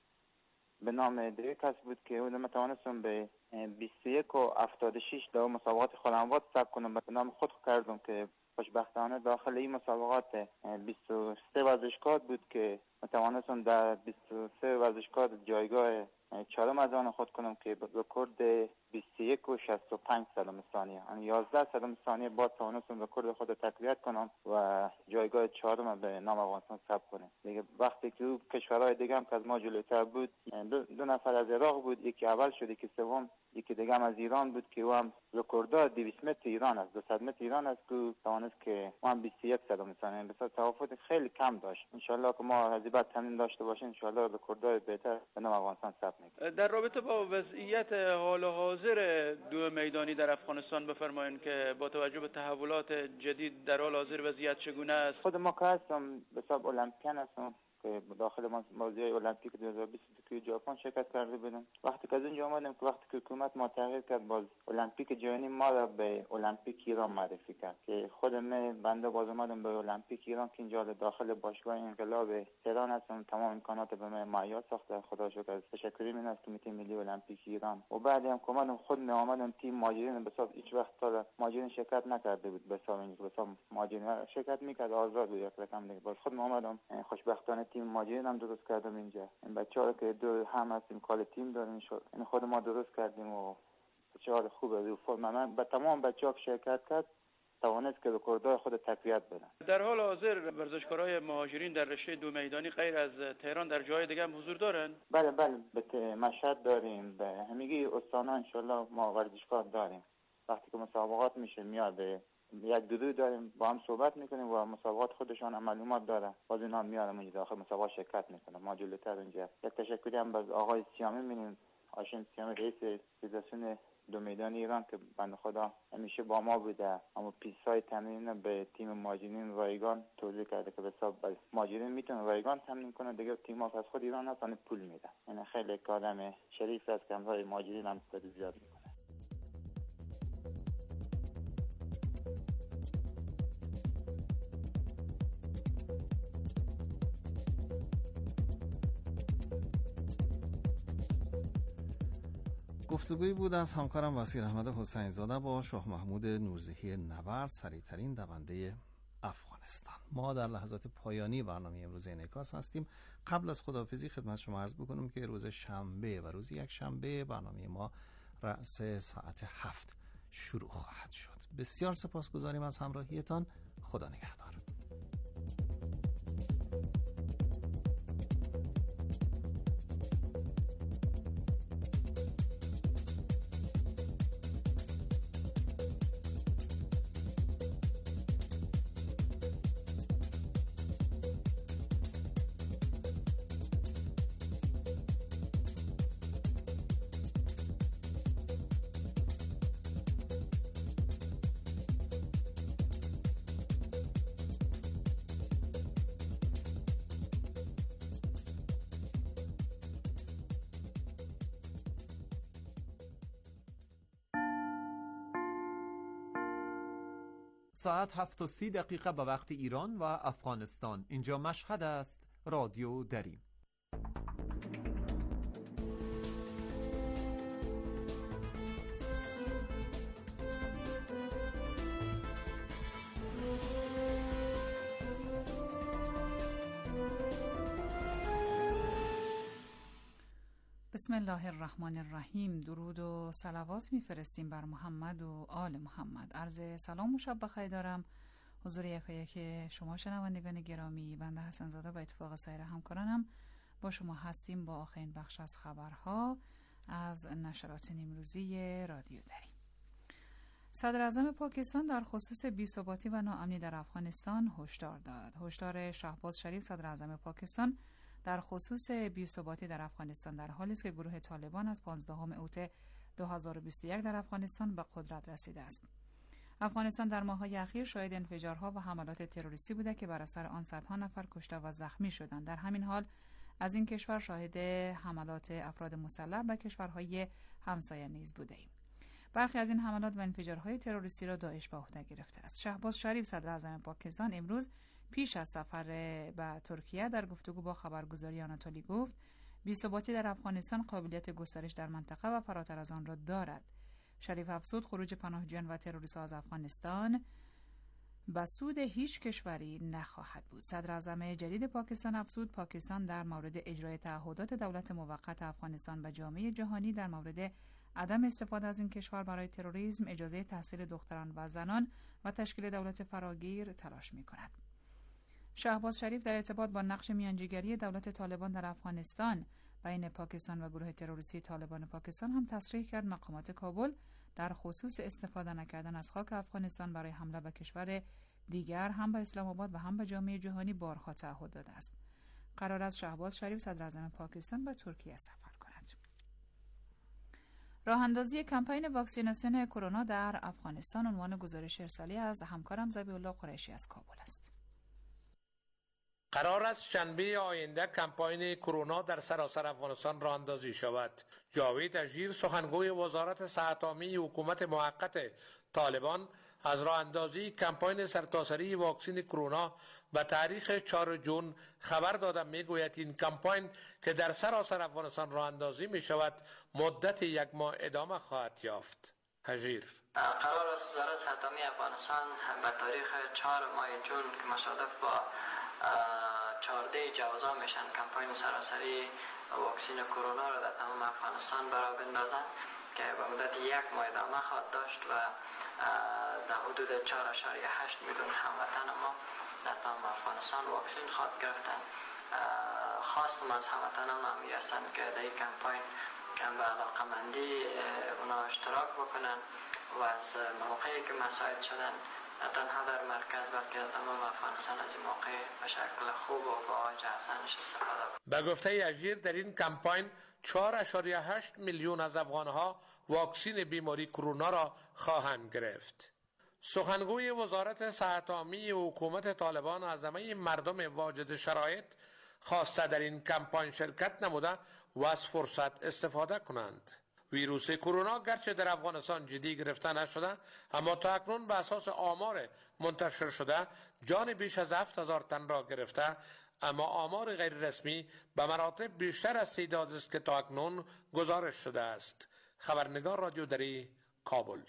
به نام دیگه کس بود که او من توانستم به بیست و یک و هفتاد و شش در مسابقات خرم‌آباد ثبت کنم. به نام خود کردم که خوشبختانه داخل این مسابقات بیست و سه ورزشکار بود که توانستم در بیست و سه ورزشکار جایگاه چهارم از آن خود کنم که رکورد بیست و یک و شصت و پنج صدم ثانیه، یعنی یازده صدم ثانیه بعد توانستم رکورد خود تقویت کنم و جایگاه چهارم به نام افغانستان ثبت کنم. دیگه وقتی که او کشورهای دیگه هم که از ما جلوتر بود، دو, دو نفر از عراق بود، یکی اول شد، یکی سوم، یکی دیگه هم از ایران بود که او هم رکورددار دویست متر ایران است، دویست متر ایران است که توانست که او هم بیست و یک صدم ثانیه، بسیار تفاوت خیلی کم داشت. ان شاء الله که ما از بعد تمرین داشته باشیم ان شاء الله رکورددار بهتر به نام افغانستان ثبت می‌کنیم. در رابطه با وضعیت حال حاضر دو میدانی در افغانستان بفرمایید که با توجه به تحولات جدید در حال حاضر وضعیت چگونه است؟ خود ما که هستم به حساب المپیکن هستم که داخل بازی المپیک دو هزار و بیست و دو ژاپن شرکت کرده بودم. وقتی که از اینجا آمدم که وقتی که حکومت ما تغییر کرد، باز المپیک جهانی ما را به المپیک ایران معرفی کرد که خودم بنده باز اومدم به المپیک ایران که اینجا داخل باشگاه انقلاب تهران هستم. تمام امکانات به من مهیا ساخته، خدا شکر. از تشکری من از کمیته ملی المپیک ایران و بعد هم که اومدم خود می آمدم تیم مهاجرین به حساب هیچ وقت تا مهاجرین شرکت نکرده بود، به حساب اینکه به حساب مهاجرین شرکت میکرد آزاد بود یک رقم دیگه. باز خود می آمدم خوشبختانه تیم مهاجرین هم درست کردم اینجا. این بچه‌ها که دو هم هستیم کال تیم داریم شد، این خود ما درست کردیم و بسیار خوبه. رو فرم من با تمام بچه‌ها که شرکت کرد توانست که رکوردهای خود تقویت بدن. در حال حاضر ورزشکارای مهاجرین در رشته دو میدانی غیر از تهران در جای دیگه هم حضور دارن؟ بله بله، به مشهد داریم، به همگی استان‌ها ان شاء الله ما ورزشکار داریم. وقتی که مسابقات میشه میاد یک دو دو داریم، با هم صحبت میکنیم و مسابقات خودشان هم معلومات داره، باز اینا میارم اینجا داخل مسابقات شرکت میکنم. ما جلوتر اینجا یک تشکری هم باز آقای سیامی می‌بینیم، هاشم سیامی رئیس فدراسیون دو میدان ایران که بنده خدا همیشه با ما بوده، اما پیسای تمرین به تیم مهاجرین رایگان توضیح کرده که به حساب مهاجرین میتونه رایگان تمرین کنه، دیگه تیم از خود ایران هستن پول میده. یعنی خیلی کارم شریف است که همراه مهاجرین هم زیاد میکنه. گفتگویی بود از همکارم وسیع احمد حسین زاده با شاه محمود نورزهی نورد، سریعترین دونده افغانستان. ما در لحظات پایانی برنامه امروز انعکاس هستیم. قبل از خداحافظی خدمت شما عرض بکنم که روز شنبه و روز یک شنبه برنامه ما رأس ساعت هفت شروع خواهد شد. بسیار سپاسگزاریم از همراهیتان. خدا نگهدار. ساعت هفت و سی دقیقه به وقت ایران و افغانستان. اینجا مشهد است. رادیو دریم. بسم الله الرحمن الرحیم. درود و صلوات میفرستیم بر محمد و آل محمد. عرض سلام و شب بخیر دارم حضور یکایک شما شنوندگان گرامی. بنده حسن زاده با اتفاق سایر همکارانم با شما هستیم با آخرین بخش از خبرها از نشرات امروزی رادیو دریم. صدر اعظم پاکستان در خصوص بی‌ثباتی و ناامنی در افغانستان هشدار داد. هشدار شهباز شریف صدر اعظم پاکستان در خصوص بی‌ثباتی در افغانستان در حالی است که گروه طالبان از پانزدهم اوت دو هزار و بیست و یک در افغانستان به قدرت رسیده است. افغانستان در ماه‌های اخیر شاهد انفجارها و حملات تروریستی بوده که بر اثر آن صدها نفر کشته و زخمی شدند. در همین حال از این کشور شاهد حملات افراد مسلح به کشورهای همسایه نیز بوده ایم. برخی از این حملات و انفجارهای تروریستی را داعش به عهده گرفته است. شهباز شریف صدر اعظم پاکستان امروز پیش از سفر به ترکیه در گفتگو با خبرگزاری آناتولی گفت بی‌ثباتی در افغانستان قابلیت گسترش در منطقه و فراتر از آن را دارد. شریف افزود خروج پناهجویان و تروریست‌ها از افغانستان به سود هیچ کشوری نخواهد بود. صدر اعظم جدید پاکستان افزود پاکستان در مورد اجرای تعهدات دولت موقت افغانستان به جامعه جهانی در مورد عدم استفاده از این کشور برای تروریسم، اجازه تحصیل دختران و زنان و تشکیل دولت فراگیر تلاش می‌کند. شهباز شریف در ارتباط با نقش میانجیگری دولت طالبان در افغانستان بین پاکستان و گروه تروریستی طالبان پاکستان هم تصریح کرد مقامات کابل در خصوص استفاده نکردن از خاک افغانستان برای حمله به کشور دیگر هم به اسلام آباد و هم به جامعه جهانی بارها تعهد داده است. قرار است شهباز شریف صدر اعظم پاکستان به ترکیه سفر کند. راه اندازی کمپین واکسیناسیون کرونا در افغانستان عنوان گزارش ارسالی از همکارم ذبیح الله قریشی از کابل است. قرار است شنبه آینده کمپاین کرونا در سراسر افغانستان راه اندازی شود. جاوید اژیر سخنگوی وزارت صحت عامه حکومت موقت طالبان از راه اندازی کمپاین سرتاسری واکسن کرونا به تاریخ چهارم ژوئن خبر داده میگوید این کمپاین که در سراسر افغانستان راه اندازی می شود مدت یک ماه ادامه خواهد یافت. اژیر قرار است وزارت صحت عامه افغانستان به تاریخ چهارم ماه ژوئن که مصادف با چهارده جوزا میشن کمپاین سراسری واکسن کرونا را در تمام افغانستان برای بندازن که به مدت یک ماه ادامه خواهد داشت و در حدود چهار اشاریه هشت میلیون هموطن ما در تمام افغانستان واکسن خواهد گرفتن. خواستم از هموطنان هم هستند که در این کمپاین به علاقمندی اونا اشتراک بکنن و از موقعی که مساعد شدن نه تنها در مرکز بلکه تمام افغانستان از این موقع به شکل خوب و با آج حسنش استفاده بود. به گفته اژیر در این کمپاین چهار اشاریه هشت میلیون از افغانها واکسن بیماری کرونا را خواهند گرفت. سخنگوی وزارت صحت عامه حکومت طالبان از همه مردم واجد شرایط خواسته در این کمپاین شرکت نموده و از فرصت استفاده کنند. ویروس کرونا گرچه در افغانستان جدی گرفته نشده اما تا اکنون به اساس آمار منتشر شده جان بیش از هفت هزار تن را گرفته، اما آمار غیر رسمی به مراتب بیشتر از تعدادی است که تا اکنون گزارش شده است. خبرنگار رادیو دری کابل.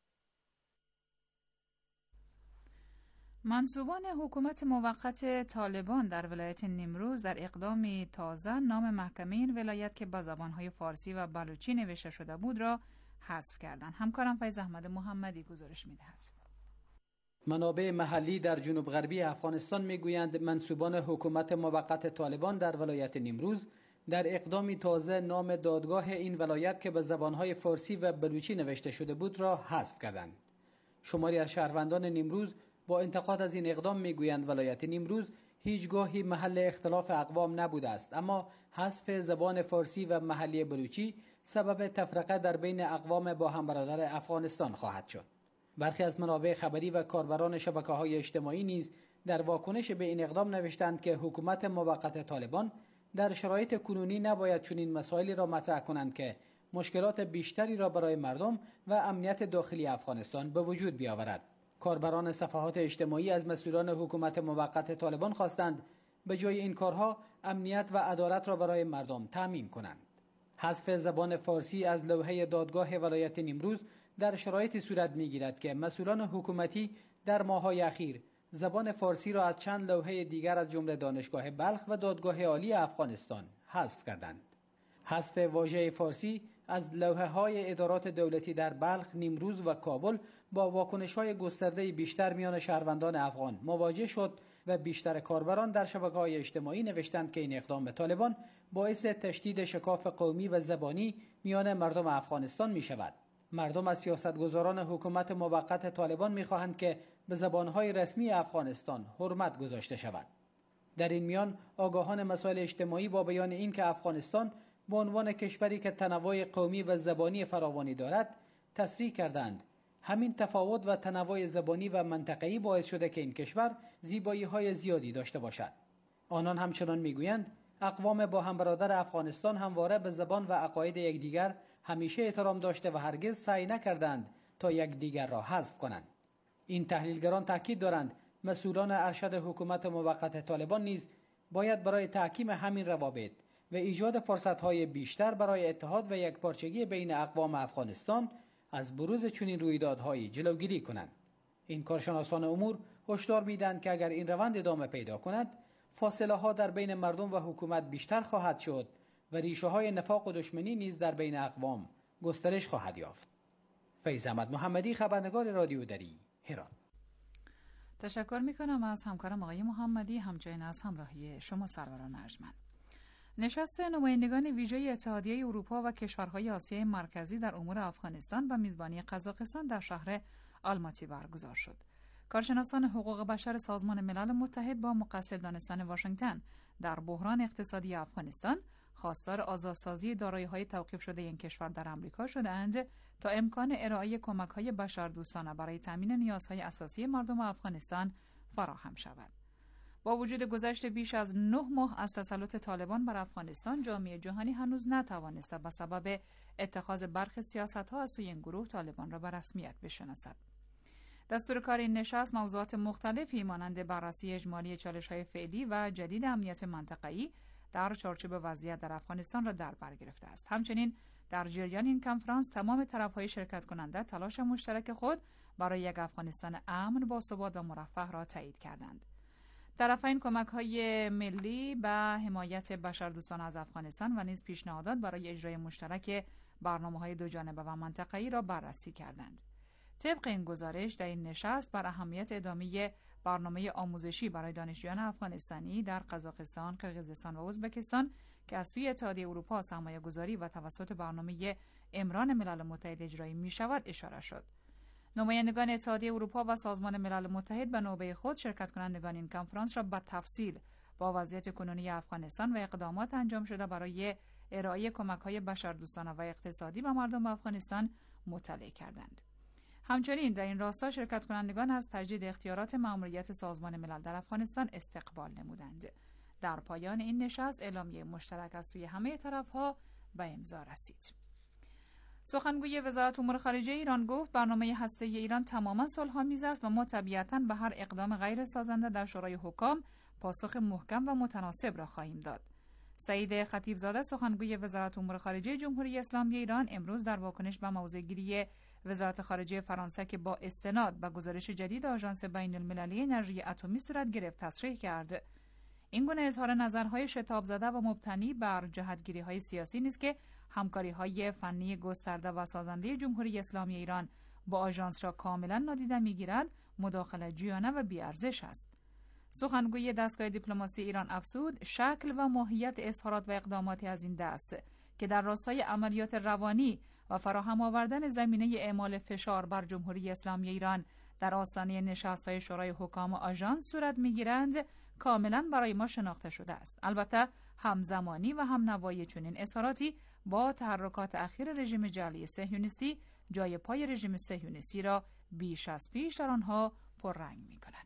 منصوبان حکومت موقت طالبان در ولایت نیمروز در اقدامی تازه نام محکمه این ولایت که با زبانهای فارسی و بلوچی نوشته شده بود را حذف کردند. همکارم فیض احمد محمدی گزارش می‌دهد. منابع محلی در جنوب غربی افغانستان میگویند منصوبان حکومت موقت طالبان در ولایت نیمروز در اقدامی تازه نام دادگاه این ولایت که به زبانهای فارسی و بلوچی نوشته شده بود را حذف کردند. شماری از شهروندان نیمروز با انتقاد از این اقدام میگویند ولایت نیمروز هیچگاهی محل اختلاف اقوام نبوده است، اما حذف زبان فارسی و محلی بلوچی سبب تفرقه در بین اقوام با هم برادر افغانستان خواهد شد. برخی از منابع خبری و کاربران شبکه‌های اجتماعی نیز در واکنش به این اقدام نوشتند که حکومت موقت طالبان در شرایط کنونی نباید چنین مسائلی را مطرح کنند که مشکلات بیشتری را برای مردم و امنیت داخلی افغانستان به وجود بیاورد. کاربران صفحات اجتماعی از مسئولان حکومت موقت طالبان خواستند به جای این کارها امنیت و عدالت را برای مردم تامین کنند. حذف زبان فارسی از لوحه دادگاه ولایت نیمروز در شرایطی صورت می‌گیرد که مسئولان حکومتی در ماه‌های اخیر زبان فارسی را از چند لوحه دیگر از جمله دانشگاه بلخ و دادگاه عالی افغانستان حذف کردند. حذف واژه فارسی از لوحه‌های ادارات دولتی در بلخ، نیمروز و کابل با واکنش‌های گسترده بیشتر میان شهروندان افغان مواجه شد و بیشتر کاربران در شبکه‌های اجتماعی نوشتند که این اقدام طالبان باعث تشدید شکاف قومی و زبانی میان مردم افغانستان می‌شود. مردم از سیاستگزاران حکومت موقت طالبان می‌خواهند که به زبان‌های رسمی افغانستان حرمت گذاشته شود. در این میان آگاهان مسائل اجتماعی با بیان این که افغانستان به عنوان کشوری که تنوع قومی و زبانی فراوانی دارد تصریح کردند. همین تفاوت و تنوع زبانی و منطقه‌ای باعث شده که این کشور زیبایی‌های زیادی داشته باشد. آنان همچنان می‌گویند اقوام با هم برادر افغانستان همواره به زبان و عقاید یکدیگر همیشه احترام داشته و هرگز سعی نکردند تا یکدیگر را حذف کنند. این تحلیلگران تاکید دارند مسئولان ارشد حکومت موقت طالبان نیز باید برای تحکیم همین روابط و ایجاد فرصت‌های بیشتر برای اتحاد و یکپارچگی بین اقوام افغانستان از بروز چنین رویدادهایی جلوگیری کنند. این کارشناسان امور هشدار می‌دهند که اگر این روند ادامه پیدا کند، فاصله‌ها در بین مردم و حکومت بیشتر خواهد شد و ریشه‌های نفاق و دشمنی نیز در بین اقوام گسترش خواهد یافت. فیض احمد محمدی، خبرنگار رادیو دری، هرات. تشکر می‌کنم از همکارم آقای محمدی، همچنین از همراهی شما سروران ارجمند. نشست نمایندگان ویژه اتحادیه اروپا و کشورهای آسیای مرکزی در امور افغانستان و میزبانی قزاقستان در شهر آلماتی برگزار شد. کارشناسان حقوق بشر سازمان ملل متحد با مقصر دانستن واشنگتن در بحران اقتصادی افغانستان خواستار آزادسازی دارایی‌های توقیف شده این کشور در آمریکا شده‌اند تا امکان ارائه کمک‌های بشردوستانه برای تامین نیازهای اساسی مردم افغانستان فراهم شود. با وجود گذشت بیش از نه ماه از تسلط طالبان بر افغانستان، جامعه جهانی هنوز نتوانسته به سبب اتخاذ برخی سیاست‌ها از سوی این گروه طالبان را به رسمیت بشناسد. دستور کار این نشست موضوعات مختلفی مانند بررسی اجمالی چالش‌های فعلی و جدید امنیت منطقه‌ای در چارچوب وضعیت در افغانستان را در بر گرفته است. همچنین در جریان این کنفرانس تمام طرف‌های شرکت کننده تلاش مشترک خود برای یک افغانستان امن، باثبات و مرفه را تایید کردند. طرفین کمک‌های ملی به حمایت بشردوستانه از افغانستان و نیز پیشنهادات برای اجرای مشترک برنامه‌های دوجانبه و منطقه‌ای را بررسی کردند. طبق این گزارش در این نشست بر اهمیت ادامه برنامه آموزشی برای دانشجویان افغانستانی در قزاقستان، قرقیزستان و ازبکستان که از سوی اتحادیه اروپا سرمایه‌گذاری و توسط برنامه عمران ملل متحد اجرایی می‌شود اشاره شد. نمایندگان اتحادیه اروپا و سازمان ملل متحد به نوبه خود شرکت کنندگان این کنفرانس را به تفصیل با وضعیت کنونی افغانستان و اقدامات انجام شده برای ارائه کمک‌های بشردوستانه و اقتصادی به مردم افغانستان مطلع کردند. همچنین در این راستا شرکت کنندگان از تجدید اختیارات مأموریت سازمان ملل در افغانستان استقبال نمودند. در پایان این نشست اعلامیه مشترک از سوی همه طرف‌ها به امضا رسید. سخنگوی وزارت امور خارجه ایران گفت برنامه هسته‌ای ایران تماما صلح‌آمیز است و ما طبیعتاً به هر اقدام غیر سازنده در شورای حکام پاسخ محکم و متناسب را خواهیم داد. سعید خطیبزاده سخنگوی وزارت امور خارجه جمهوری اسلامی ایران امروز در واکنش به موضع‌گیری وزارت خارجه فرانسه که با استناد به گزارش جدید آژانس بین‌المللی انرژی اتمی صورت گرفت تصریح کرد. این گونه اظهار نظرهای شتاب زده و مبتنی بر جهتگیری‌های سیاسی نیست که همکاری‌های فنی گسترده و سازنده جمهوری اسلامی ایران با آژانس را کاملا نادیده می‌گیرد، مداخله جویانه و بی‌ارزش است. سخنگوی دستگاه دیپلماسی ایران افزود شکل و ماهیت اظهارات و اقداماتی از این دست که در راستای عملیات روانی و فراهم آوردن زمینه اعمال فشار بر جمهوری اسلامی ایران در آستانه نشست‌های شورای حکام آژانس صورت می‌گیرند کاملا برای ما شناخته شده است. البته همزمانی و همنوایی چنین اظهاراتی با تحرکات اخیر رژیم جعلی صهیونیستی جای پای رژیم صهیونیستی را بیش از پیش در آنها پررنگ می‌کند.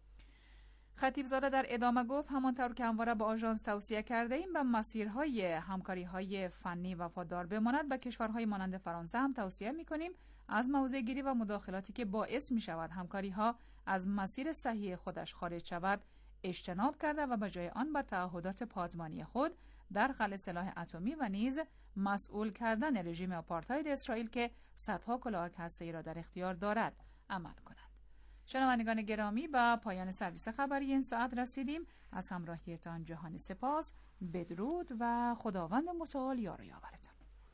خطیبزاده در ادامه گفت همانطور که همواره به آژانس توصیه کرده ایم به مسیرهای همکاری‌های فنی وفادار بماند، به کشورهای مانند فرانسه هم توصیه می‌کنیم از موضع‌گیری و مداخلاتی که باعث می‌شود همکاری‌ها از مسیر صحیح خودش خارج شود اجتناب کرده و به جای آن به تعهدات پادمانی خود در خلع سلاح اتمی و نیز مسئول کردن رژیم آپارتاید اسرائیل که صدها کلاهک هسته‌ای را در اختیار دارد عمل کنند. شنوندگان گرامی، به پایان سرویس خبری این ساعت رسیدیم. از همراهیتان جهانی سپاس، بدرود و خداوند متعال یار و یاورتان.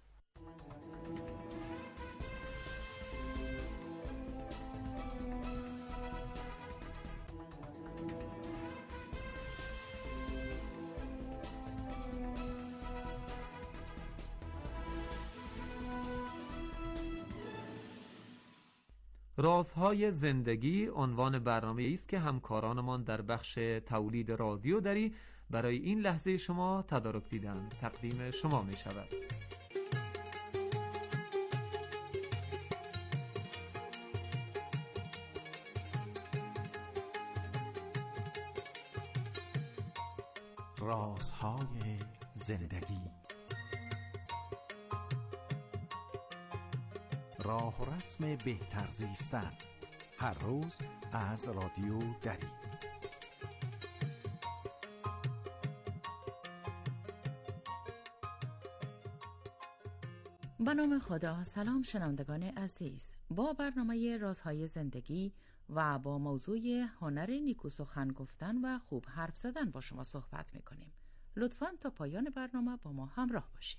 رازهای زندگی عنوان برنامه است که همکارانمان در بخش تولید رادیو دری برای این لحظه شما تدارک دیدن تقدیم شما می شود. رازهای زندگی، راه و رسم بهتر زیستن، هر روز از رادیو دری. به نام خدا. سلام شنوندگان عزیز، با برنامه رازهای زندگی و با موضوع هنر نیکو سخن گفتن و خوب حرف زدن با شما صحبت میکنیم. لطفاً تا پایان برنامه با ما همراه باشید.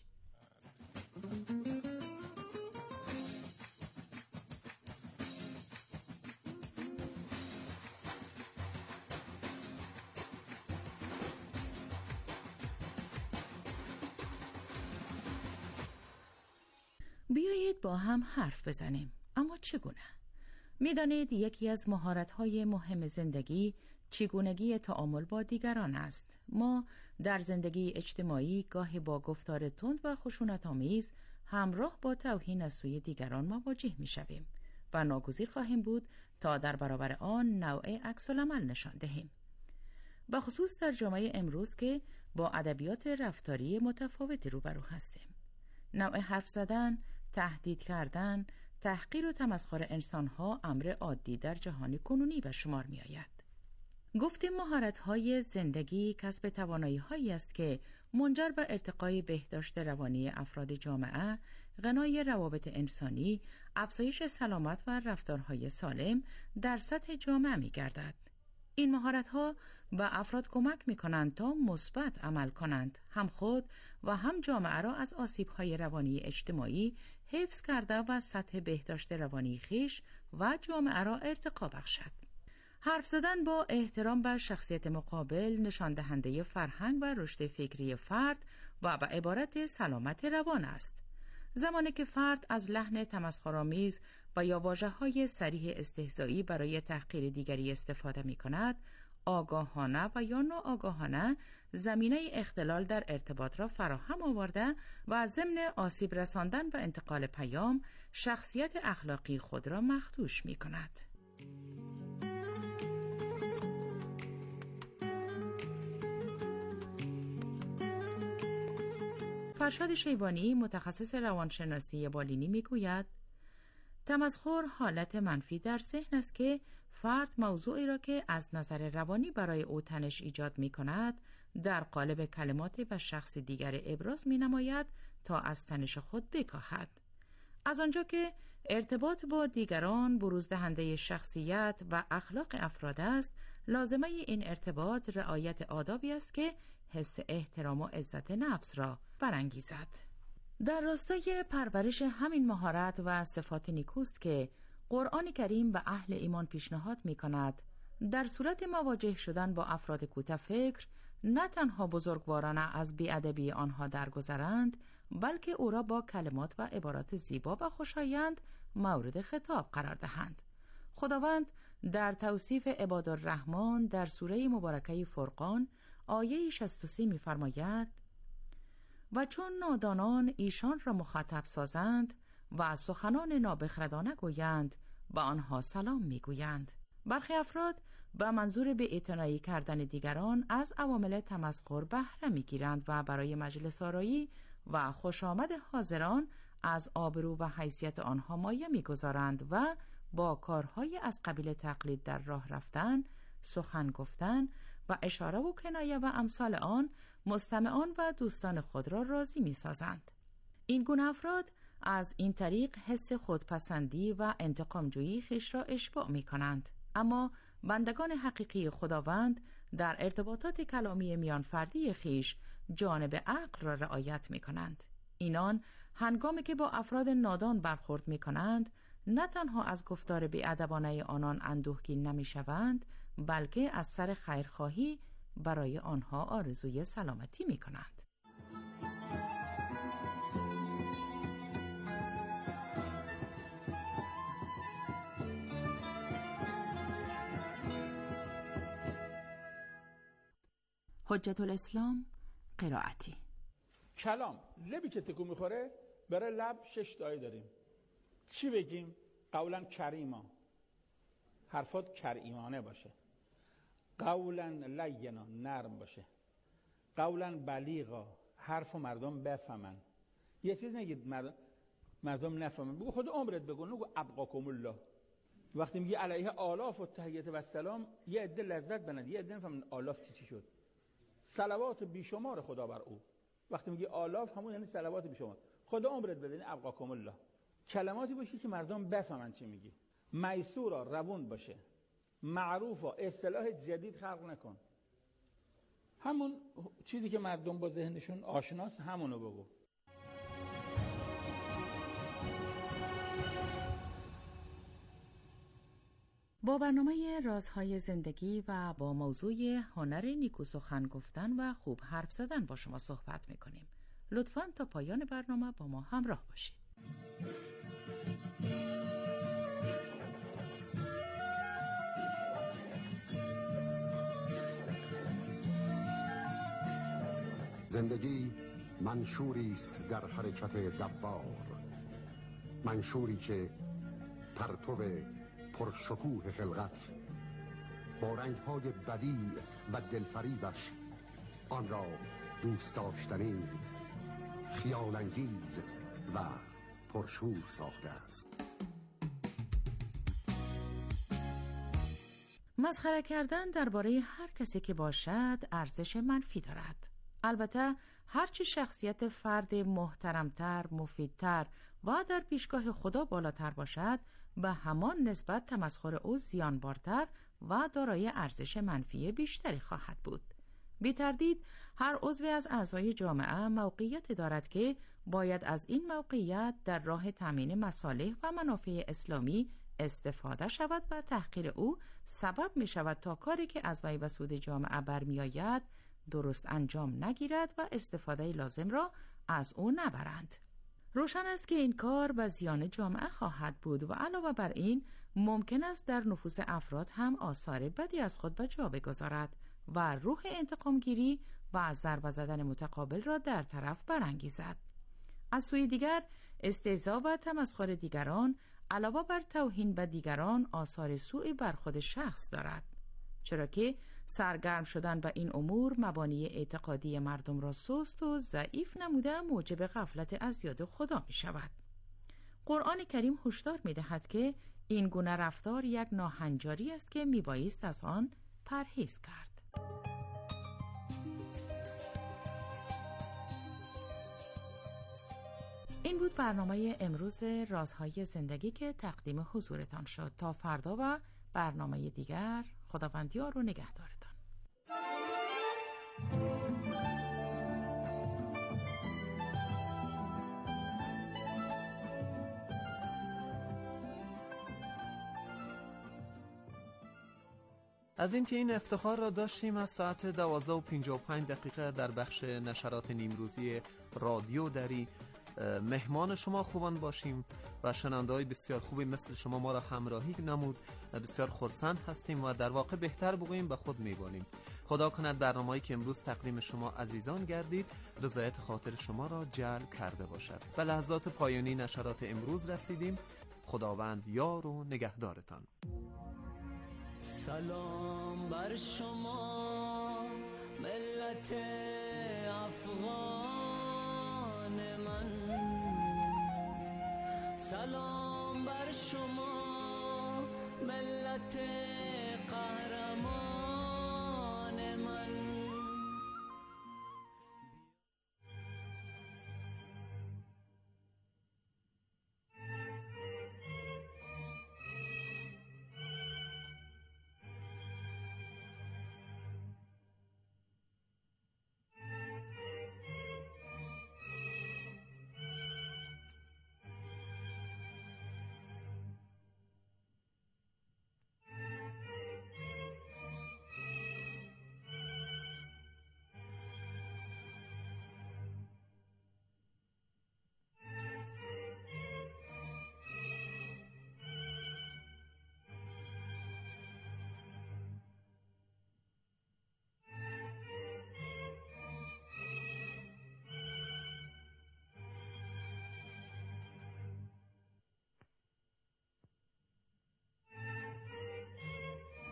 بیایید با هم حرف بزنیم. اما چگونه؟ میدانید یکی از مهارت‌های مهم زندگی چگونگی تعامل با دیگران است. ما در زندگی اجتماعی گاهی با گفتار تند و خشونت‌آمیز همراه با توهین از سوی دیگران مواجه می‌شویم و ناگزیر خواهیم بود تا در برابر آن نوع عکس‌العمل نشان دهیم. به خصوص در جامعه امروز که با ادبیات رفتاری متفاوتی روبرو هستیم. نوع حرف زدن، تهدید کردن، تحقیر و تمسخر انسان‌ها امر عادی در جهان کنونی به شمار می‌آید. گفتیم مهارت‌های زندگی کسب توانایی‌هایی است که منجر به ارتقای بهداشت روانی افراد جامعه، غنای روابط انسانی، افزایش سلامت و رفتارهای سالم در سطح جامعه می‌گردد. این مهارت‌ها به افراد کمک می‌کنند تا مثبت عمل کنند، هم خود و هم جامعه را از آسیب‌های روانی اجتماعی حفظ کرده و سطح بهداشت روانی خویش و جامعه را ارتقا بخشد. حرف زدن با احترام به شخصیت مقابل نشان دهنده فرهنگ و رشد فکری فرد و به عبارت سلامت روان است. زمانی که فرد از لحن تمسخرآمیز و یا واژه‌های صریح استهزایی برای تحقیر دیگری استفاده می‌کند، آگاهانه و یا ناآگاهانه زمینه اختلال در ارتباط را فراهم آورده و ضمن آسیب رساندن و انتقال پیام، شخصیت اخلاقی خود را مخدوش می‌کند. فرشاد شیبانی متخصص روانشناسی بالینی میگوید تمسخر حالت منفی در ذهن است که فرد موضوعی را که از نظر روانی برای او تنش ایجاد می کند در قالب کلمات به شخص دیگر ابراز می نماید تا از تنش خود بکاهد. از آنجا که ارتباط با دیگران بروز دهنده شخصیت و اخلاق افراد است، لازمه این ارتباط رعایت آدابی است که حس احترام و عزت نفس را برانگیزد. در راستای پرورش همین مهارت و صفات نیکوست که قرآن کریم به اهل ایمان پیشنهاد می کند در صورت مواجه شدن با افراد کوتاه‌فکر نه تنها بزرگوارانه از بی‌ادبی آنها درگذرند، بلکه او را با کلمات و عبارات زیبا و خوشایند مورد خطاب قرار دهند. خداوند در توصیف عبادالرحمن در سوره مبارکه فرقان آیه شصت و سه می فرماید و چون نادانان ایشان را مخاطب سازند و سخنان نابخردانه گویند و آنها سلام می گویند. برخی افراد به منظور به اعتنایی کردن دیگران از عوامل تمسخر بهره می گیرند و برای مجلس آرایی و خوش آمد حاضران از آبرو و حیثیت آنها مایه می گذارند و با کارهای از قبیل تقلید در راه رفتن، سخن گفتن و اشاره و کنایه و امثال آن مستمعان و دوستان خود را راضی می سازند. این گونه افراد از این طریق حس خودپسندی و انتقامجویی خویش را اشباع می کنند. اما بندگان حقیقی خداوند در ارتباطات کلامی میان فردی خویش جانب عقل را رعایت می کنند. اینان هنگامی که با افراد نادان برخورد می کنند نه تنها از گفتار بی‌ادبانه آنان اندوهگین نمی شوند، بلکه از سر خیرخواهی برای آنها آرزوی سلامتی می کنند. حجت الاسلام قرائتی. کلام لبی که تکون میخوره، برای لب شش دایه داریم. چی بگیم؟ قولا کریما، حرفات کریمانه باشه. قولا لینا، نرم باشه. قولا بلیغا، حرف و مردم بفهمن. یه چیز نگید مردم مردم نفهمن، بگو خود عمرت بگو، نگو ابقاکم الله. وقتی میگی علیه آلاف و تحیت و سلام، یه عده لذت بنن، یه عده نفهمن آلاف چی چی شد. صلوات بیشمار خدا بر او. وقتی میگی آلاف همون یعنی صلوات بیشمار. خدا عمرت بده، یعنی ابقاکم الله. کلماتی باشه که مردم بفهمن چی میگی. میسورا، روون باشه. معروفا، اصطلاح جدید خلق نکن. همون چیزی که مردم با ذهنشون آشناست همونو بگو. با برنامه رازهای زندگی و با موضوع هنر نیکو سخن گفتن و خوب حرف زدن با شما صحبت میکنیم. لطفاً تا پایان برنامه با ما همراه باشید. زندگی منشوری است در حرکت دوار، منشوری که پرتو پرشکوه خلقت با رنگ‌های بدیع و دلفریبش آن را دوست داشتنی، خیال انگیز و پرشور ساخته است. مسخره کردن درباره هر کسی که باشد ارزش منفی دارد. البته هرچی شخصیت فرد محترمتر، مفیدتر و در پیشگاه خدا بالاتر باشد، به همان نسبت تمسخر او زیانبارتر و دارای ارزش منفی بیشتری خواهد بود. بی تردید هر عضو از اعضای جامعه موقعیت دارد که باید از این موقعیت در راه تامین مصالح و منافع اسلامی استفاده شود و تحقیر او سبب می شود تا کاری که از وی به سود جامعه برمی آید درست انجام نگیرد و استفاده لازم را از او نبرند. روشن است که این کار به زیان جامعه خواهد بود و علاوه بر این ممکن است در نفوس افراد هم آثار بدی از خود به جا بگذارد و روح انتقامگیری و ضربه زدن متقابل را در طرف برانگیزد. از سوی دیگر استهزا و تمسخر دیگران علاوه بر توهین به دیگران آثار سوء بر خود شخص دارد، چرا که سرگرم شدن به این امور مبانی اعتقادی مردم را سست و ضعیف نموده موجب غفلت از یاد خدا می شود. قرآن کریم هشدار می دهد که این گونه رفتار یک ناهنجاری است که می بایست از آن پرهیز کرد. این بود برنامه امروز رازهای زندگی که تقدیم حضورتان شد. تا فردا و برنامه دیگر، خداوندیار و نگهدارتان. از اینکه این افتخار را داشتیم از ساعت دوازده و پنجاه و پنج دقیقه در بخش نشرات نیمروزی رادیو دری مهمان شما خوبان باشیم و شنونده‌های بسیار خوبی مثل شما ما را همراهی نمود. بسیار خرسند هستیم و در واقع بهتر بگوییم به خود می‌بالیم. خدا کند برنامه‌ای که امروز تقدیم شما عزیزان گردید رضایت خاطر شما را جلب کرده باشد. به لحظات پایانی نشرات امروز رسیدیم. خداوند یار و نگهدارتان. سلام بر شما ملت افغان من، سلام بر شما ملت قهرمان